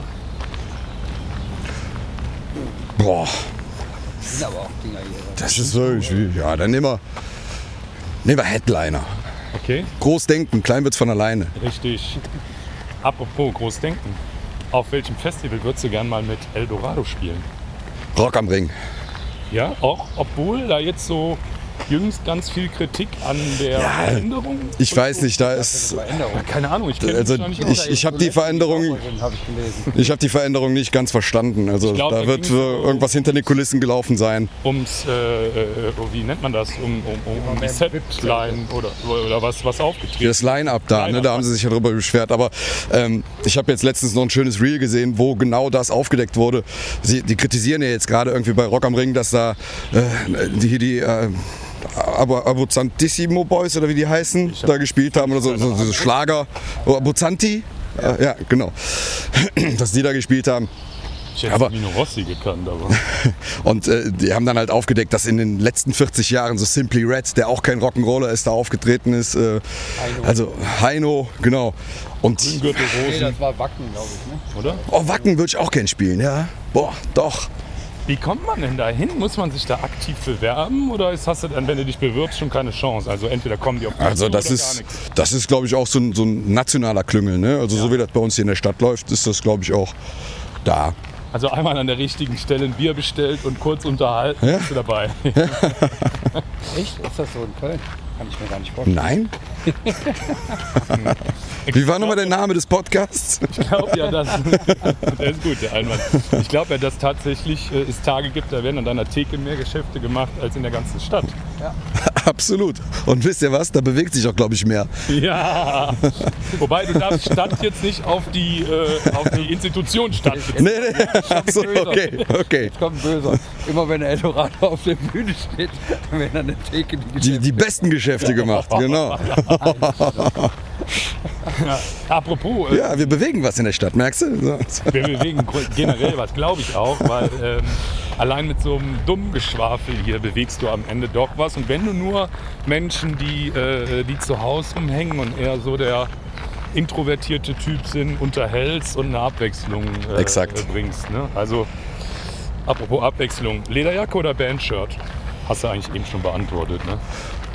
Boah, Das sind aber auch Dinger hier. das ist wirklich, ja, dann nehmen wir, nehmen wir Headliner. Okay, Groß denken, klein wird's von alleine. richtig. Apropos Großdenken. Auf welchem Festival würdest du gern mal mit Eldorado spielen? Rock am Ring. Ja, auch obwohl da jetzt so jüngst ganz viel Kritik an der Ja, Veränderung. Ich weiß nicht, da ist, Veränderung. Ja, keine Ahnung, ich kenne also mich da nicht aus. ich, ich habe die Veränderung, Habe ich gelesen. ich habe die Veränderung nicht ganz verstanden. Also Ich glaub, da da wird ging's äh, so- irgendwas hinter den Kulissen gelaufen sein. Ums, äh, äh, wie nennt man das, um, um, um, um die Setline oder, oder was, was aufgetreten. Das Line-Up da, ne, Line-Up. da haben sie sich ja drüber beschwert. Aber ähm, ich habe jetzt letztens noch ein schönes Reel gesehen, wo genau das aufgedeckt wurde. Sie, die kritisieren ja jetzt gerade irgendwie bei Rock am Ring, dass da äh, die, die äh, aber Abuzantissimo Boys oder wie die heißen, da gespielt haben oder so, so, so Schlager. Oh, Abuzanti? Ja. ja, genau. Dass die da gespielt haben. Ich hätte aber- Nino Rossi gekannt, aber Und äh, die haben dann halt aufgedeckt, dass in den letzten vierzig Jahren so Simply Red, der auch kein Rock'n'Roller ist, da aufgetreten ist. Äh, also Heino, genau. Und Nee, Gürtelrosen, das war Wacken, glaube ich. Ne? oder? oh, Wacken würde ich auch gern spielen, ja. Boah, doch. Wie kommt man denn da hin? Muss man sich da aktiv bewerben oder ist, hast du dann, wenn du dich bewirbst, schon keine Chance? Also entweder kommen die auf dich Also zu das oder gar ist, nichts. das ist glaube ich, auch so ein, so ein nationaler Klüngel. Ne? Also so wie das bei uns hier in der Stadt läuft, ist das, glaube ich, auch da. Also einmal an der richtigen Stelle ein Bier bestellt und kurz unterhalten, Ja. bist du dabei. Echt? Ist das so in Köln? Kann ich mir gar nicht vorstellen. Nein? Wie war nochmal der Name des Podcasts? Ich glaube ja, dass der ist gut, der Einwand. Ich glaube ja, dass tatsächlich äh, es Tage gibt, da werden an deiner Theke mehr Geschäfte gemacht als in der ganzen Stadt. Absolut. Und wisst ihr was? Da bewegt sich auch, glaube ich, mehr. Ja. Wobei du darfst Stadt jetzt nicht auf die, äh, auf die Institution Stadt. Nee, nee. Achso, okay, okay. Jetzt kommt ein Böser. Immer wenn Eldorado auf der Bühne steht, dann werden an der Theke die Die, Geschäfte. die besten Geschäfte gemacht, genau. Apropos, äh, Ja, wir bewegen was in der Stadt, merkst du? So. wir bewegen gru- generell was, glaube ich auch, weil ähm, allein mit so einem dummen Geschwafel hier bewegst du am Ende doch was. Und wenn du nur Menschen, die, äh, die zu Hause rumhängen und eher so der introvertierte Typ sind, unterhältst und eine Abwechslung äh, Exakt. äh, bringst. Ne? Also, apropos Abwechslung, Lederjacke oder Bandshirt? Hast du eigentlich eben schon beantwortet, ne?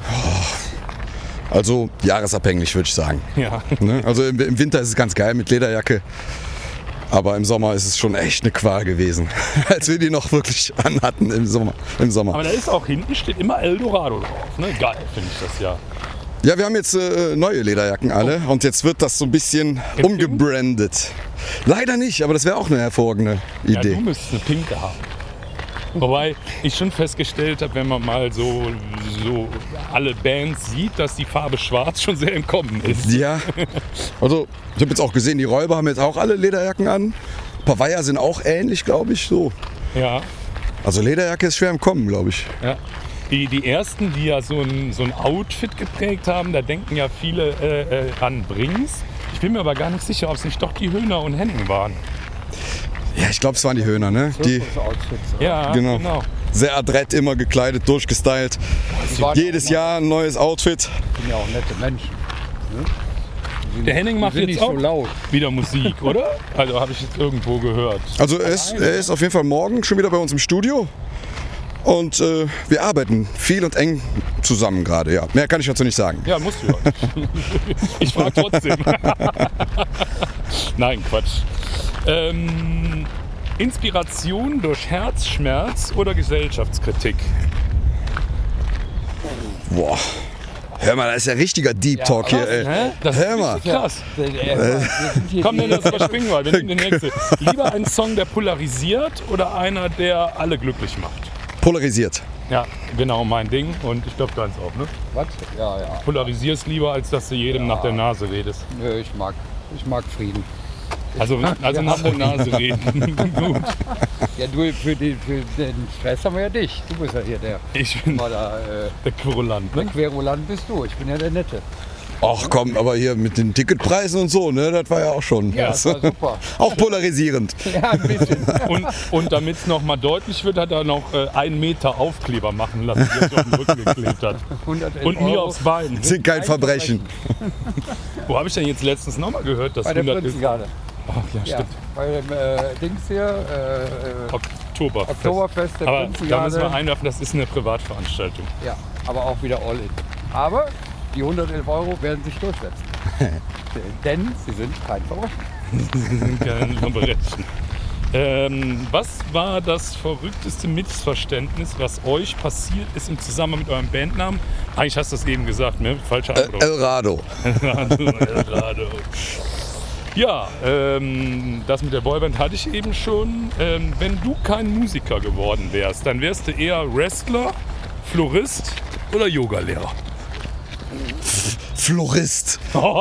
Also jahresabhängig, würde ich sagen. Ja. Ne? Also im, im Winter ist es ganz geil mit Lederjacke. Aber im Sommer ist es schon echt eine Qual gewesen, als wir die noch wirklich anhatten im Sommer. Im Sommer. Aber da ist auch hinten steht immer Eldorado drauf. Ne? Geil, finde ich das ja. Ja, wir haben jetzt äh, neue Lederjacken alle und jetzt wird das so ein bisschen In umgebrandet. Leider nicht, aber das wäre auch eine hervorragende Ja, Idee. du müsstest eine pinke haben. Wobei ich schon festgestellt habe, wenn man mal so, so alle Bands sieht, dass die Farbe schwarz schon sehr im Kommen ist. Ja, also ich habe jetzt auch gesehen, die Räuber haben jetzt auch alle Lederjacken an. Ein paar Weiher sind auch ähnlich, glaube ich, so. Ja, Also Lederjacke ist schwer im Kommen, glaube ich. ja. Die, die ersten, die ja so ein, so ein Outfit geprägt haben, da denken ja viele äh, äh, an Brings. Ich bin mir aber gar nicht sicher, ob es nicht doch die Höhner und Henning waren. Ja, ich glaube, es waren die Höhner, ne? Die, Outfits. Ja, genau. genau. Sehr adrett, immer gekleidet, durchgestylt. Jedes Jahr ein neues Outfit. sind ja auch nette Menschen. Der Henning macht Die sind jetzt nicht so auch laut. wieder Musik, oder? Also habe ich jetzt irgendwo gehört. Also er ist, er ist auf jeden Fall morgen schon wieder bei uns im Studio. Und äh, wir arbeiten viel und eng zusammen gerade, ja. Mehr kann ich dazu nicht sagen. Ja, musst du ja nicht. Ich frage trotzdem. Nein, Quatsch. Ähm, Inspiration durch Herzschmerz oder Gesellschaftskritik? Boah. Hör mal, das ist ja richtiger Deep Talk hier, ey. Hä? Das Hör ist mal. richtig krass. Äh, Komm, denn das überspringen wir. Wir nehmen den nächsten. Lieber ein Song, der polarisiert oder einer, der alle glücklich macht? Polarisiert. Ja, genau mein Ding. Und ich glaube, deins auch, ne? Was? Ja, ja. Polarisierst lieber, als dass du jedem nach der Nase redest. Nö, ich mag, ich mag Frieden. Also, also nach der Nase reden. Gut. Ja, du, für, die, für den Stress haben wir ja dich. Du bist ja hier der, Ich bin mal da, äh, der Querulant, der ne? Querulant bist du. Ich bin ja der Nette. Ach komm, aber hier mit den Ticketpreisen und so, ne, das war ja auch schon. Ja, das war super. Auch polarisierend. Ja, ein bisschen. Und, und damit es nochmal deutlich wird, hat er noch äh, einen Meter Aufkleber machen lassen, die er sich auf den Rücken geklebt hat. hundertelf Und mir Euro. aufs Bein. Sind kein Verbrechen. Wo habe ich denn jetzt letztens nochmal gehört, dass Bei der hundert ist? Prinzengarde. Ach ja, Ja, stimmt. bei dem äh, Dings hier, äh, äh, Oktoberfest. Oktoberfest der Aber da müssen wir Prinzengarde. einwerfen, das ist eine Privatveranstaltung. Ja, aber auch wieder all in. Aber die hundertelf Euro werden sich durchsetzen. Denn sie sind kein Verbrechen. Kein Verbrechen. Ähm, was war das verrückteste Missverständnis, was euch passiert ist im Zusammenhang mit eurem Bandnamen? Eigentlich hast du es eben gesagt, ne? Falsche Äh, Antwort. El Rado. Eldorado. Ja, ähm, das mit der Boyband hatte ich eben schon. Ähm, wenn du kein Musiker geworden wärst, dann wärst du eher Wrestler, Florist oder Yogalehrer. Florist.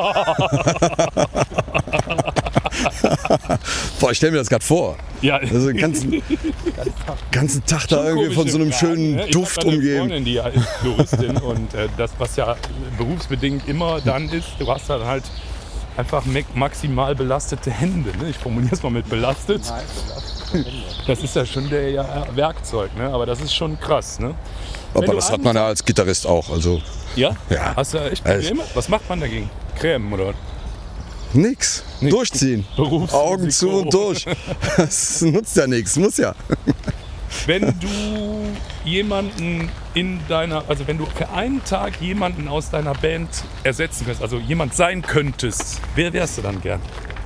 Boah, ich stelle mir das gerade vor. Ja, Also den ganzen, ganzen Tag da irgendwie von so einem Komische Fragen, schönen ne? Duft ich hab eine umgeben. Freundin, die ist Floristin und äh, das, was ja berufsbedingt immer dann ist, du hast dann halt einfach me- maximal belastete Hände. Ne? Ich formuliere es mal mit belastet. Das ist ja schon der ja, Werkzeug, ne? Aber das ist schon krass. Ne? Wenn Aber du das hat einen man ja als Gitarrist auch. Also Ja? Ja. Hast du echt Also- Probleme? Was macht man dagegen? Cremen oder was? nix. Nix. Durchziehen. Berufsrisiko. Augen zu und durch. Das nutzt ja nichts, muss ja. Wenn du jemanden in deiner, also wenn du für einen Tag jemanden aus deiner Band ersetzen könntest, also jemand sein könntest, wer wärst du dann gern?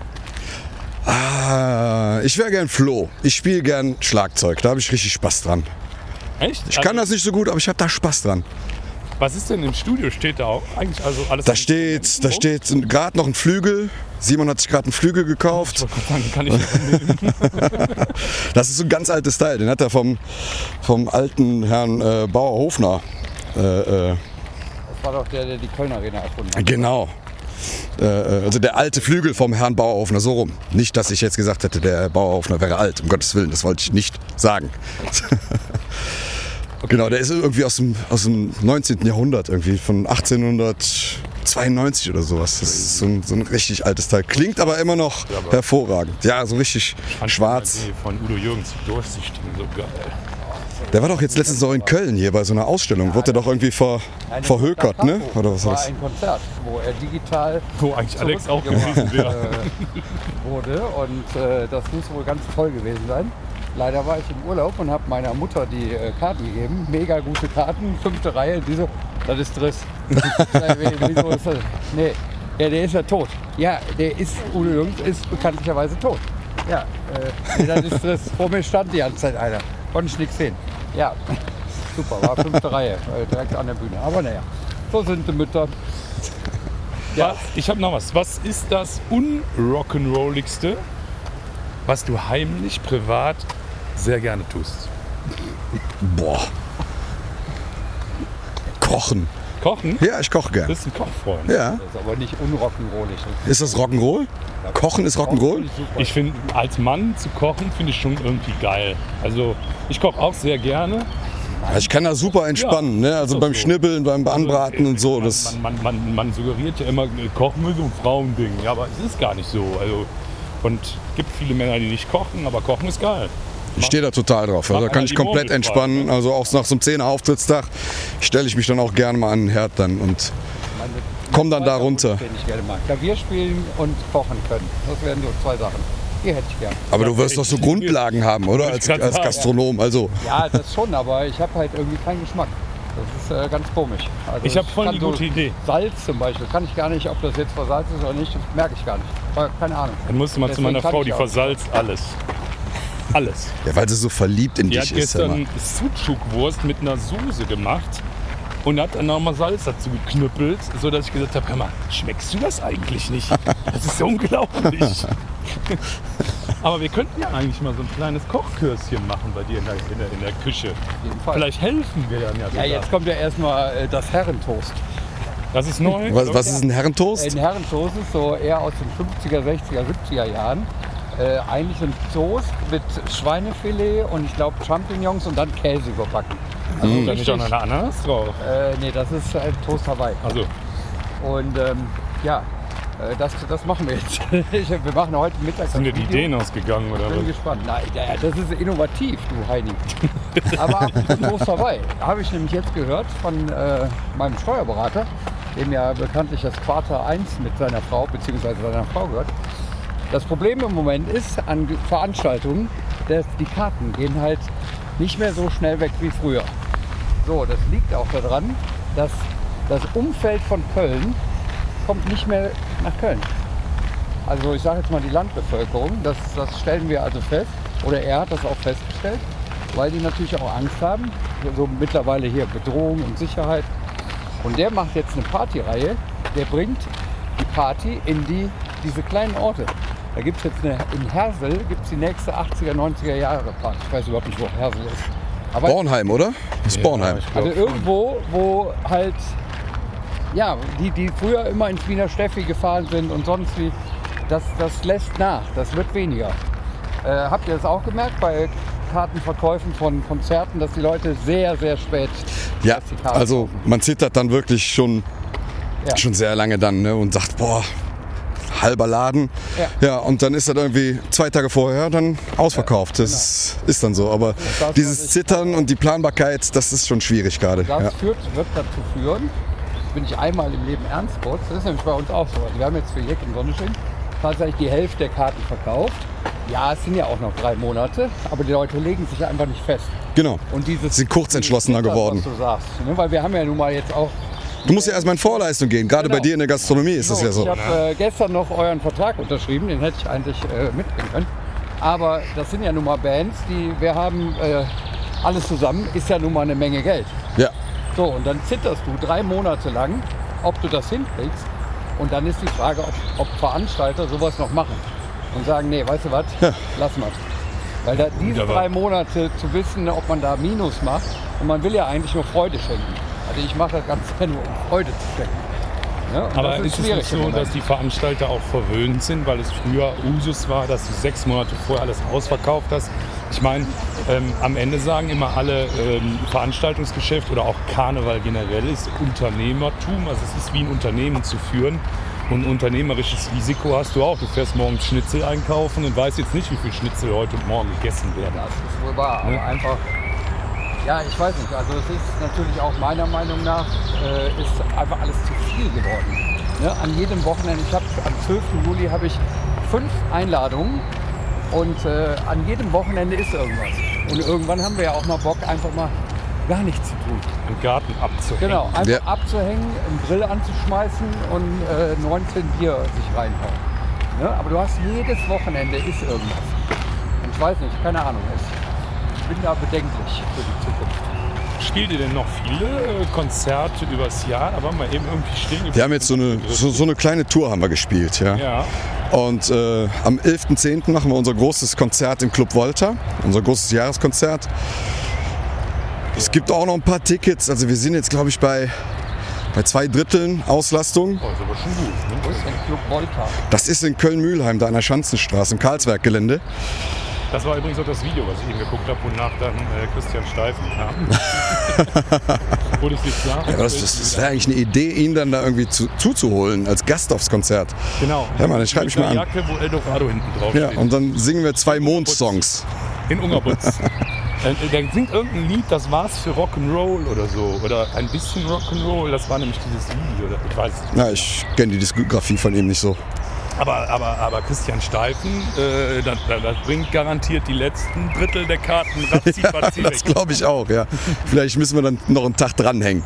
Ah, ich wäre gern Flo. Ich spiele gern Schlagzeug. Da habe ich richtig Spaß dran. Echt? Ich kann das nicht so gut, aber ich habe da Spaß dran. Was ist denn im Studio? Steht da auch eigentlich also alles? Da an steht, da Instrumenten steht gerade noch ein Flügel. Simon hat sich gerade einen Flügel gekauft. rum? Ich wollte gerade sagen, kann ich nicht nehmen. Das ist so ein ganz altes Teil. Den hat er vom, vom alten Herrn äh, Bauer-Hofner. Äh, äh, Das war doch der, der die Kölner Arena erfunden hat. genau. Äh, äh, also der alte Flügel vom Herrn Bauer-Hofner, so rum. Nicht, dass ich jetzt gesagt hätte, der Bauer-Hofner wäre alt. Um Gottes Willen, das wollte ich nicht sagen. Genau, der ist irgendwie aus dem, aus dem neunzehnten. Jahrhundert, irgendwie von achtzehnhundertzweiundneunzig oder sowas. Das ist so ein, so ein richtig altes Teil. Klingt aber immer noch hervorragend. Ja, so richtig schwarz. Die von Udo Jürgens durchsichtigen, so geil. Der war doch jetzt letztens auch in Köln hier bei so einer Ausstellung. Wurde der doch irgendwie ver, Eine verhökert, ne? Oder was war war das? ein Konzert, wo er digital Wo eigentlich Alex auch zurückgebracht, gewesen wäre. äh, wurde und äh, das muss wohl ganz toll gewesen sein. Leider war ich im Urlaub und habe meiner Mutter die äh, Karten gegeben. Mega gute Karten, fünfte Reihe. Die so, das ist Driss. Wieso ist das? Nee, ja, der ist ja tot. Ja, der ist, Udo Jürgens ist bekanntlicherweise tot. Ja, äh, nee, das ist Driss. Vor mir stand die ganze Zeit einer. Konnte ich nichts sehen. Ja, super, war fünfte Reihe, äh, direkt an der Bühne. Aber naja, so sind die Mütter. Ja, ich habe noch was. Was ist das unrock'n'rolligste, was du heimlich, privat sehr gerne tust? Boah. Kochen. Kochen? Ja, ich koche Du gern. bist ein Kochfreund. Ja. Das ist aber nicht unrockenrollig. Ist das Rock'n'Roll? Kochen ist Rock'n'Roll? Ich finde, als Mann zu kochen, finde ich schon irgendwie geil. Also, ich koche auch sehr gerne. Ja, ich kann da super entspannen, ne? Also ist beim auch so. Schnibbeln, beim Anbraten und so. Das, Man, man, man, man suggeriert ja immer, Kochen ist so ein Frauending. Ja, aber es ist gar nicht so. Also, und es gibt viele Männer, die nicht kochen, aber Kochen ist geil. ich stehe da total drauf. Also da Mach kann einer ich die komplett Murmel frei, entspannen. ne? Also auch nach so einem Zehner-Auftrittstag stelle ich mich dann auch gerne mal an den Herd dann und komm dann da runter. Den ich gerne mag. Klavier spielen und kochen können. Das wären so zwei Sachen. Die hätte ich gern. Aber du wirst doch so Grundlagen haben, oder? Wollte Als, ich grad als sagen. Gastronom. Also Ja, das schon, aber ich habe halt irgendwie keinen Geschmack. Das ist äh, ganz komisch. Also Ich habe voll kann die gute Idee. Salz zum Beispiel, kann ich gar nicht, ob das jetzt versalzt ist oder nicht, das merke ich gar nicht. Aber keine Ahnung. Dann musst du mal zu Deswegen meiner kann Frau, ich die auch. versalzt alles. Alles. ja, weil sie so verliebt in Die hat dich ist. Sag mal. gestern Sucuk-Wurst mit einer Soße gemacht und hat dann nochmal Salz dazu geknüppelt, sodass ich gesagt habe, hör mal, schmeckst du das eigentlich nicht? Das ist so unglaublich. Aber wir könnten ja eigentlich mal so ein kleines Kochkürschen machen bei dir in der, in der, in der Küche. Auf jeden Fall. Vielleicht helfen wir dann ja Ja, sogar. jetzt kommt ja erstmal äh, das Herrentoast. Das ist neu. Was, was ist ein Herrentoast? Ein Herrentoast ist so eher aus den fünfziger, sechziger, siebziger Jahren. Äh, eigentlich ein Toast mit Schweinefilet und ich glaube Champignons und dann Käse überbacken. Also Da ist richtig, doch noch eine Ananas drauf. äh, nee, das ist ein Toast Hawaii. Also, Und ähm, ja, äh, das, das machen wir jetzt. Ich, wir machen heute Mittag. Sind dir die Ideen ausgegangen oder Ich bin was? gespannt. Nein, ja, das ist innovativ, du Heini. Aber apropos vorbei. Habe ich nämlich jetzt gehört von äh, meinem Steuerberater, dem ja bekanntlich das Quarter eins mit seiner Frau bzw. seiner Frau gehört. Das Problem im Moment ist an Veranstaltungen, dass die Karten gehen halt nicht mehr so schnell weg wie früher. So, das liegt auch daran, dass das Umfeld von Köln kommt nicht mehr nach Köln. Also ich sage jetzt mal die Landbevölkerung, das, das stellen wir also fest, oder er hat das auch festgestellt, weil die natürlich auch Angst haben, so mittlerweile hier Bedrohung und Sicherheit. Und der macht jetzt eine Partyreihe, der bringt die Party in die, diese kleinen Orte. Da gibt es jetzt eine, in Hersel gibt es die nächste achtziger, neunziger Jahre Party. Ich weiß überhaupt nicht, wo Hersel ist. Aber Bornheim, oder? Das ist Bornheim. ich glaub also irgendwo, wo halt, ja, die, die früher immer ins Wiener Steffi gefahren sind und sonst wie, das, das lässt nach, das wird weniger. Äh, habt ihr das auch gemerkt bei Kartenverkäufen von Konzerten, dass die Leute sehr, sehr spät Ja, erst die Karten also kaufen? man zittert dann wirklich schon, Ja. schon sehr lange dann, ne, und sagt, boah, halber Laden. Ja. Ja, und dann ist das irgendwie zwei Tage vorher dann ausverkauft. Das ist, ist dann so. Aber das, dieses was ich- Zittern und die Planbarkeit, das ist schon schwierig gerade. Das Ja. führt, wird dazu führen, bin ich einmal im Leben ernst kurz, das ist nämlich bei uns auch so. Also wir haben jetzt für Jeck im Sonnenschein tatsächlich die Hälfte der Karten verkauft. Ja, es sind ja auch noch drei Monate, aber die Leute legen sich einfach nicht fest. Genau. Und dieses Sind kurzentschlossener dieses geworden. Was du sagst, ne? Weil wir haben ja nun mal jetzt auch. Du musst ja erstmal in Vorleistung gehen. Gerade Genau. bei dir in der Gastronomie ist das ja so. Ich habe äh, gestern noch euren Vertrag unterschrieben, den hätte ich eigentlich äh, mitbringen können. Aber das sind ja nun mal Bands, die wir haben, äh, alles zusammen ist ja nun mal eine Menge Geld. Ja. So, und dann zitterst du drei Monate lang, ob du das hinkriegst. Und dann ist die Frage, ob, ob Veranstalter sowas noch machen. Und sagen, nee, weißt du was, Ja. lass mal. Weil da diese aber- drei Monate zu wissen, ob man da Minus macht, und man will ja eigentlich nur Freude schenken. Also ich mache das Ganze nur, um Freude zu schenken. Ja, und Aber das ist es schwierig nicht im so, Moment. dass die Veranstalter auch verwöhnt sind, weil es früher Usus war, dass du sechs Monate vorher alles ausverkauft hast? Ich meine, ähm, am Ende sagen immer alle, ähm, Veranstaltungsgeschäft oder auch Karneval generell ist Unternehmertum. Also es ist wie ein Unternehmen zu führen. Und ein unternehmerisches Risiko hast du auch. Du fährst morgens Schnitzel einkaufen und weißt jetzt nicht, wie viel Schnitzel heute und morgen gegessen werden. Das ist wohl wahr, aber einfach, ja, ich weiß nicht, also es ist natürlich auch meiner Meinung nach, äh, ist einfach alles zu viel geworden. Ne? An jedem Wochenende, ich habe am zwölften Juli habe ich fünf Einladungen und äh, an jedem Wochenende ist irgendwas. Und irgendwann haben wir ja auch mal Bock, einfach mal gar nichts zu tun. Im Garten abzuhängen. Genau, einfach Ja. abzuhängen, einen Grill anzuschmeißen und äh, neunzehn Bier sich reinhauen. Ne? Aber du hast jedes Wochenende ist irgendwas. Und ich weiß nicht, keine Ahnung. Ich bin da bedenklich für die Zukunft. Spielt ihr denn noch viele äh, Konzerte übers Jahr? Da waren wir eben irgendwie stehen geblieben. Wir haben jetzt so eine, so, so eine kleine Tour haben wir gespielt. Ja. Ja, Und äh, am elften zehnten machen wir unser großes Konzert im Club Volta, unser großes Jahreskonzert. Es gibt auch noch ein paar Tickets, also wir sind jetzt glaube ich bei, bei zwei Dritteln Auslastung. oh, ist aber schon gut. Ne? Wo ist denn Club Volta? Das ist in Köln-Mühlheim, da an der Schanzenstraße, im Karlswerk-Gelände. Das war übrigens auch das Video, was ich eben geguckt habe, wonach dann äh, Christian Steifen kam. Wurde es nicht klar? Ja, aber das, das, das wäre eigentlich eine Idee, ihn dann da irgendwie zu, zuzuholen, als Gast aufs Konzert. Genau. Ja, Mann, dann schreib ich Mit mal einer an. Jacke, wo Eldorado hinten drauf Ja, steht. und dann singen wir zwei Mondsongs. In Ungerbutz. Äh, Der singt irgendein Lied, das war's für Rock'n'Roll oder so. Oder ein bisschen Rock'n'Roll, das war nämlich dieses Video. Oder ich weiß es nicht. Na, ich kenne die Diskografie von ihm nicht so. Aber, aber, aber Christian Steifen, äh, das, das bringt garantiert die letzten Drittel der Karten ratzi Ja, ratzi das weg. glaube ich auch, ja. Vielleicht müssen wir dann noch einen Tag dranhängen.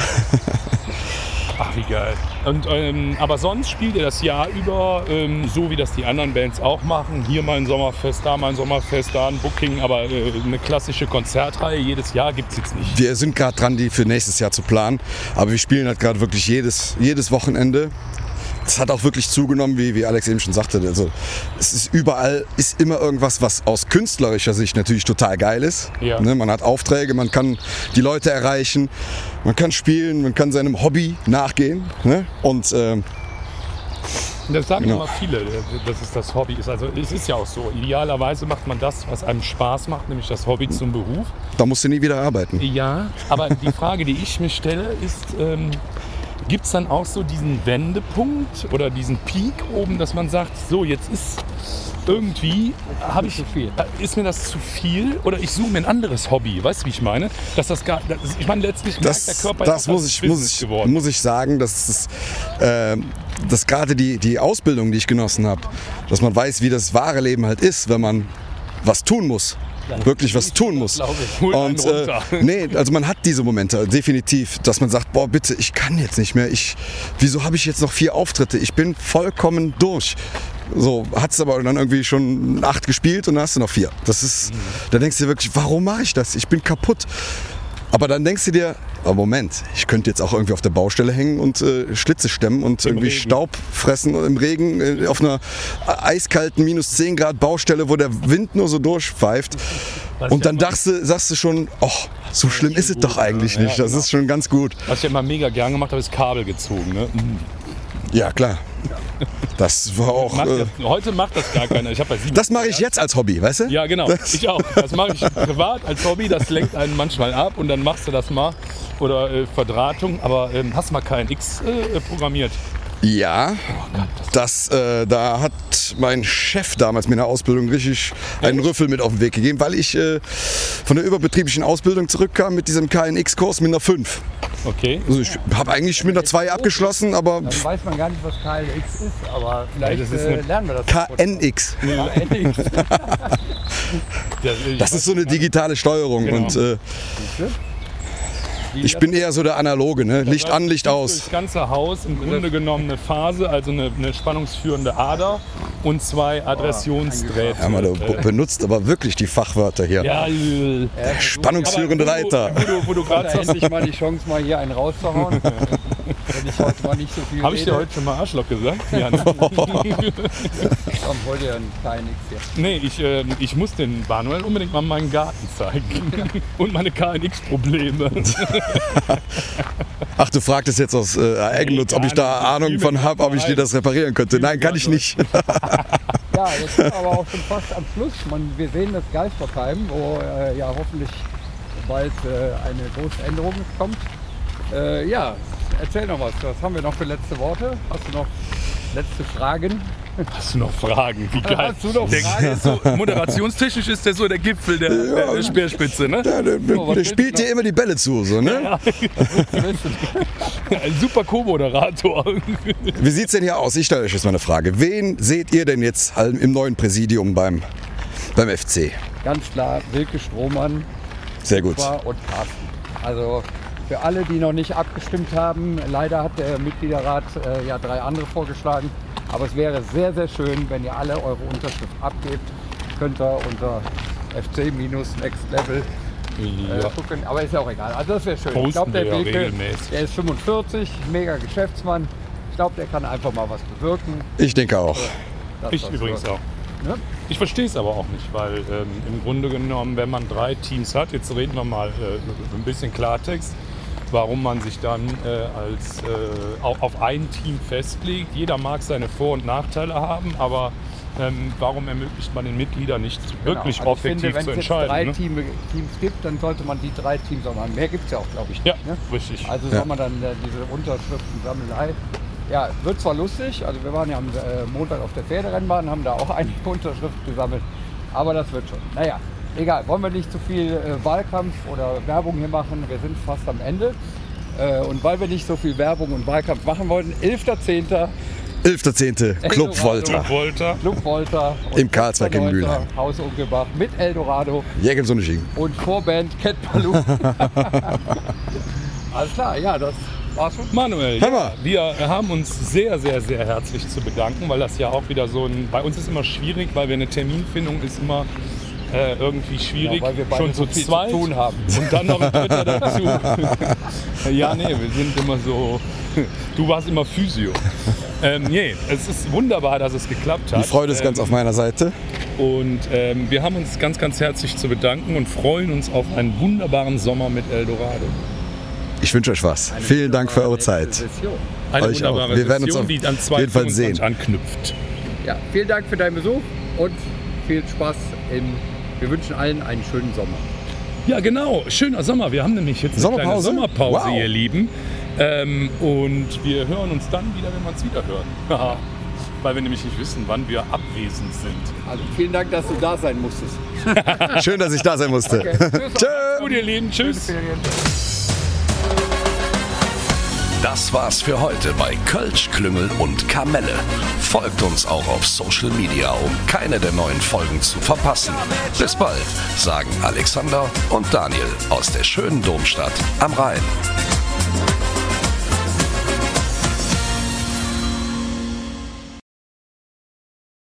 Ach, wie geil. Und, ähm, aber sonst spielt ihr das Jahr über, ähm, so wie das die anderen Bands auch machen. Hier mal ein Sommerfest, da mal ein Sommerfest, da ein Booking. Aber äh, eine klassische Konzertreihe jedes Jahr gibt es jetzt nicht. Wir sind gerade dran, die für nächstes Jahr zu planen. Aber wir spielen halt gerade wirklich jedes, jedes Wochenende. Es hat auch wirklich zugenommen, wie, wie Alex eben schon sagte. Also, es ist überall, ist immer irgendwas, was aus künstlerischer Sicht natürlich total geil ist. Ja. Ne, man hat Aufträge, man kann die Leute erreichen, man kann spielen, man kann seinem Hobby nachgehen. Ne? Und ähm, Das sagen Genau. immer viele, dass es das Hobby ist. Also es ist ja auch so. Idealerweise macht man das, was einem Spaß macht, nämlich das Hobby zum Beruf. da musst du nie wieder arbeiten. Ja, aber die Frage, die ich mir stelle, ist, ähm, gibt es dann auch so diesen Wendepunkt oder diesen Peak oben, dass man sagt, so jetzt ist irgendwie, habe ich, zu viel. ist mir das zu viel oder ich suche mir ein anderes Hobby, weißt du, wie ich meine? Dass das gar, das, ich meine letztlich Das, merkt der Körper das ist auch muss, als ich, Business muss, ich, geworden. muss ich sagen, dass, das, äh, dass gerade die, die Ausbildung, die ich genossen habe, dass man weiß, wie das wahre Leben halt ist, wenn man was tun muss. Wirklich was tun muss. glaube ich. Hol einen Und äh, runter. nee, also man hat diese Momente definitiv, dass man sagt, boah bitte, ich kann jetzt nicht mehr. Ich, wieso habe ich jetzt noch vier Auftritte? Ich bin vollkommen durch. So, hat's aber dann irgendwie schon acht gespielt und dann hast du noch vier. Das ist, da denkst du dir wirklich, warum mache ich das? Ich bin kaputt. Aber dann denkst du dir, oh Moment, ich könnte jetzt auch irgendwie auf der Baustelle hängen und äh, Schlitze stemmen und irgendwie Regen. Staub fressen im Regen äh, auf einer eiskalten minus zehn Grad Baustelle, wo der Wind nur so durchpfeift. Und dann dachtest du, sagst du schon, oh, so schlimm ist es doch eigentlich nicht. Das ist schon ganz gut. Was ich ja immer mega gern gemacht habe, ist Kabel gezogen. Ne? Ja, klar. Das war auch. Macht Äh, das, heute macht das gar keiner. Ich habe ja sieben. das mache ich jetzt als Hobby, weißt du? Ja, genau. Das- Ich auch. Das mache ich privat als Hobby. Das lenkt einen manchmal ab und dann machst du das mal. Oder äh, Verdrahtung. Aber ähm, hast du mal K N X äh, programmiert? Ja, das, äh, da hat mein Chef damals mir in der Ausbildung richtig einen Rüffel mit auf den Weg gegeben, weil ich äh, von der überbetrieblichen Ausbildung zurückkam mit diesem K N X-Kurs mit einer fünf. Okay. Also ich habe eigentlich mit einer zwei abgeschlossen, aber Dann pff, weiß man gar nicht, was K N X ist, aber vielleicht das ist äh, eine lernen wir das. K N X. K N X. Das ist so eine digitale Steuerung Genau. und äh, ich bin eher so der Analoge, ne? Licht an, Licht aus. Das ganze Haus im Grunde genommen eine Phase, also eine, eine spannungsführende Ader und zwei Adressionsdrähte. Ja, mal, du Äh, benutzt aber wirklich die Fachwörter hier. ja, äh, Spannungsführende aber wo du- Leiter. Wo du, wo du Da gerade sagst, endlich mal die Chance, mal hier einen rauszuhauen. Wenn ich heute mal nicht so viel habe ich dir rede, heute schon mal Arschloch gesagt? Ja, ne? dann wollt ihr einen K N X hier. Nee, ich, äh, ich muss den Manuel unbedingt mal meinen Garten zeigen. Und meine K N X-Probleme. Ach, du fragtest jetzt aus äh, Eigennutz, ob ich da Ahnung von habe, ob ich dir das reparieren könnte. Nein, kann ich nicht. Ja, jetzt sind wir aber auch schon fast am Schluss. Man, wir sehen das Geisbockheim, wo äh, ja hoffentlich bald äh, eine große Änderung kommt. Äh, ja, erzähl noch was. Was haben wir noch für letzte Worte? Hast du noch letzte Fragen? Hast du noch Fragen? Wie geil. Hast du noch der, Fragen? der ist so, moderationstechnisch ist der so der Gipfel der, der, der Speerspitze, ne? Ja, der, der, So, was der spielt willst du dir immer die Bälle zu. So, ne? Ein super Co-Moderator. Wie sieht es denn hier aus? Ich stelle euch jetzt mal eine Frage. Wen seht ihr denn jetzt halt im neuen Präsidium beim, beim F C? Ganz klar, Wilke Strohmann, Sehr gut. Kupfer und Carsten. Also für alle, die noch nicht abgestimmt haben, leider hat der Mitgliederrat äh, ja drei andere vorgeschlagen. Aber es wäre sehr, sehr schön, wenn ihr alle eure Unterschrift abgebt. Könnt ihr unter F C-Next Level äh, gucken. Aber ist ja auch egal. Also das wäre schön. Posten Ich glaube, der wir ja Wilke, regelmäßig. der ist fünfundvierzig, mega Geschäftsmann. Ich glaube, der kann einfach mal was bewirken. Ich denke auch. dass Ich das übrigens wird. auch. Ne? Ich verstehe es aber auch nicht, weil ähm, im Grunde genommen, wenn man drei Teams hat, jetzt reden wir mal äh, ein bisschen Klartext, warum man sich dann äh, als, äh, auf, auf ein Team festlegt. Jeder mag seine Vor- und Nachteile haben, aber ähm, warum ermöglicht man den Mitgliedern nicht wirklich Genau. Also ich objektiv finde, wenn zu es jetzt entscheiden? drei Ne? Team, Teams gibt, dann sollte man die drei Teams auch machen. Mehr gibt es ja auch, glaube ich, Ja, nicht. Ne? richtig. Also Ja. soll man dann äh, diese Unterschriftensammelei. Ja, wird zwar lustig, also wir waren ja am äh, Montag auf der Pferderennbahn, haben da auch einige Unterschriften gesammelt, aber das wird schon. Naja, egal, wollen wir nicht zu viel äh, Wahlkampf oder Werbung hier machen, wir sind fast am Ende. Äh, und weil wir nicht so viel Werbung und Wahlkampf machen wollten, elfter zehnter elfter zehnte Club Eldorado. Volta. Wolter. Club Volta und Im Karlsberg in neunter Mülheim. Haus Unkelbach mit Eldorado Jägem so nicht. und Vorband Cat Baloo. Alles klar, ja, das war's schon. Manuel, Hammer. ja, wir haben uns sehr, sehr, sehr herzlich zu bedanken, weil das ja auch wieder so ein, bei uns ist immer schwierig, weil wir eine Terminfindung ist immer äh, irgendwie schwierig, Ja, weil wir beide schon so zu viel zu zweit tun haben. und dann noch ein Dritter dazu. Ja, nee, wir sind immer so, du warst immer Physio. Ähm, nee, es ist wunderbar, dass es geklappt hat. Die Freude ist ganz Ähm, auf meiner Seite. Und ähm, wir haben uns ganz, ganz herzlich zu bedanken und freuen uns auf einen wunderbaren Sommer mit Eldorado. Ich wünsche euch was. Vielen Dank für eure Zeit. Session. Eine Euch auch. wunderbare Wir werden uns Session, auf die an jeden Fall sehen. zweitausendzweiundzwanzig anknüpft. Ja, vielen Dank für deinen Besuch und viel Spaß. Im, wir wünschen allen einen schönen Sommer. Ja, genau. Schöner Sommer. Wir haben nämlich jetzt eine Sommerpause? kleine Sommerpause, Wow. ihr Lieben. Ähm, und wir hören uns dann wieder, wenn wir uns wieder hören. Weil wir nämlich nicht wissen, wann wir abwesend sind. Also vielen Dank, dass du da sein musstest. Schön, dass ich da sein musste. Okay. Tschüss. Tschö. Gut, ihr Lieben. Tschüss. Das war's für heute bei Kölsch, Klüngel und Kamelle. Folgt uns auch auf Social Media, um keine der neuen Folgen zu verpassen. Bis bald, sagen Alexander und Daniel aus der schönen Domstadt am Rhein.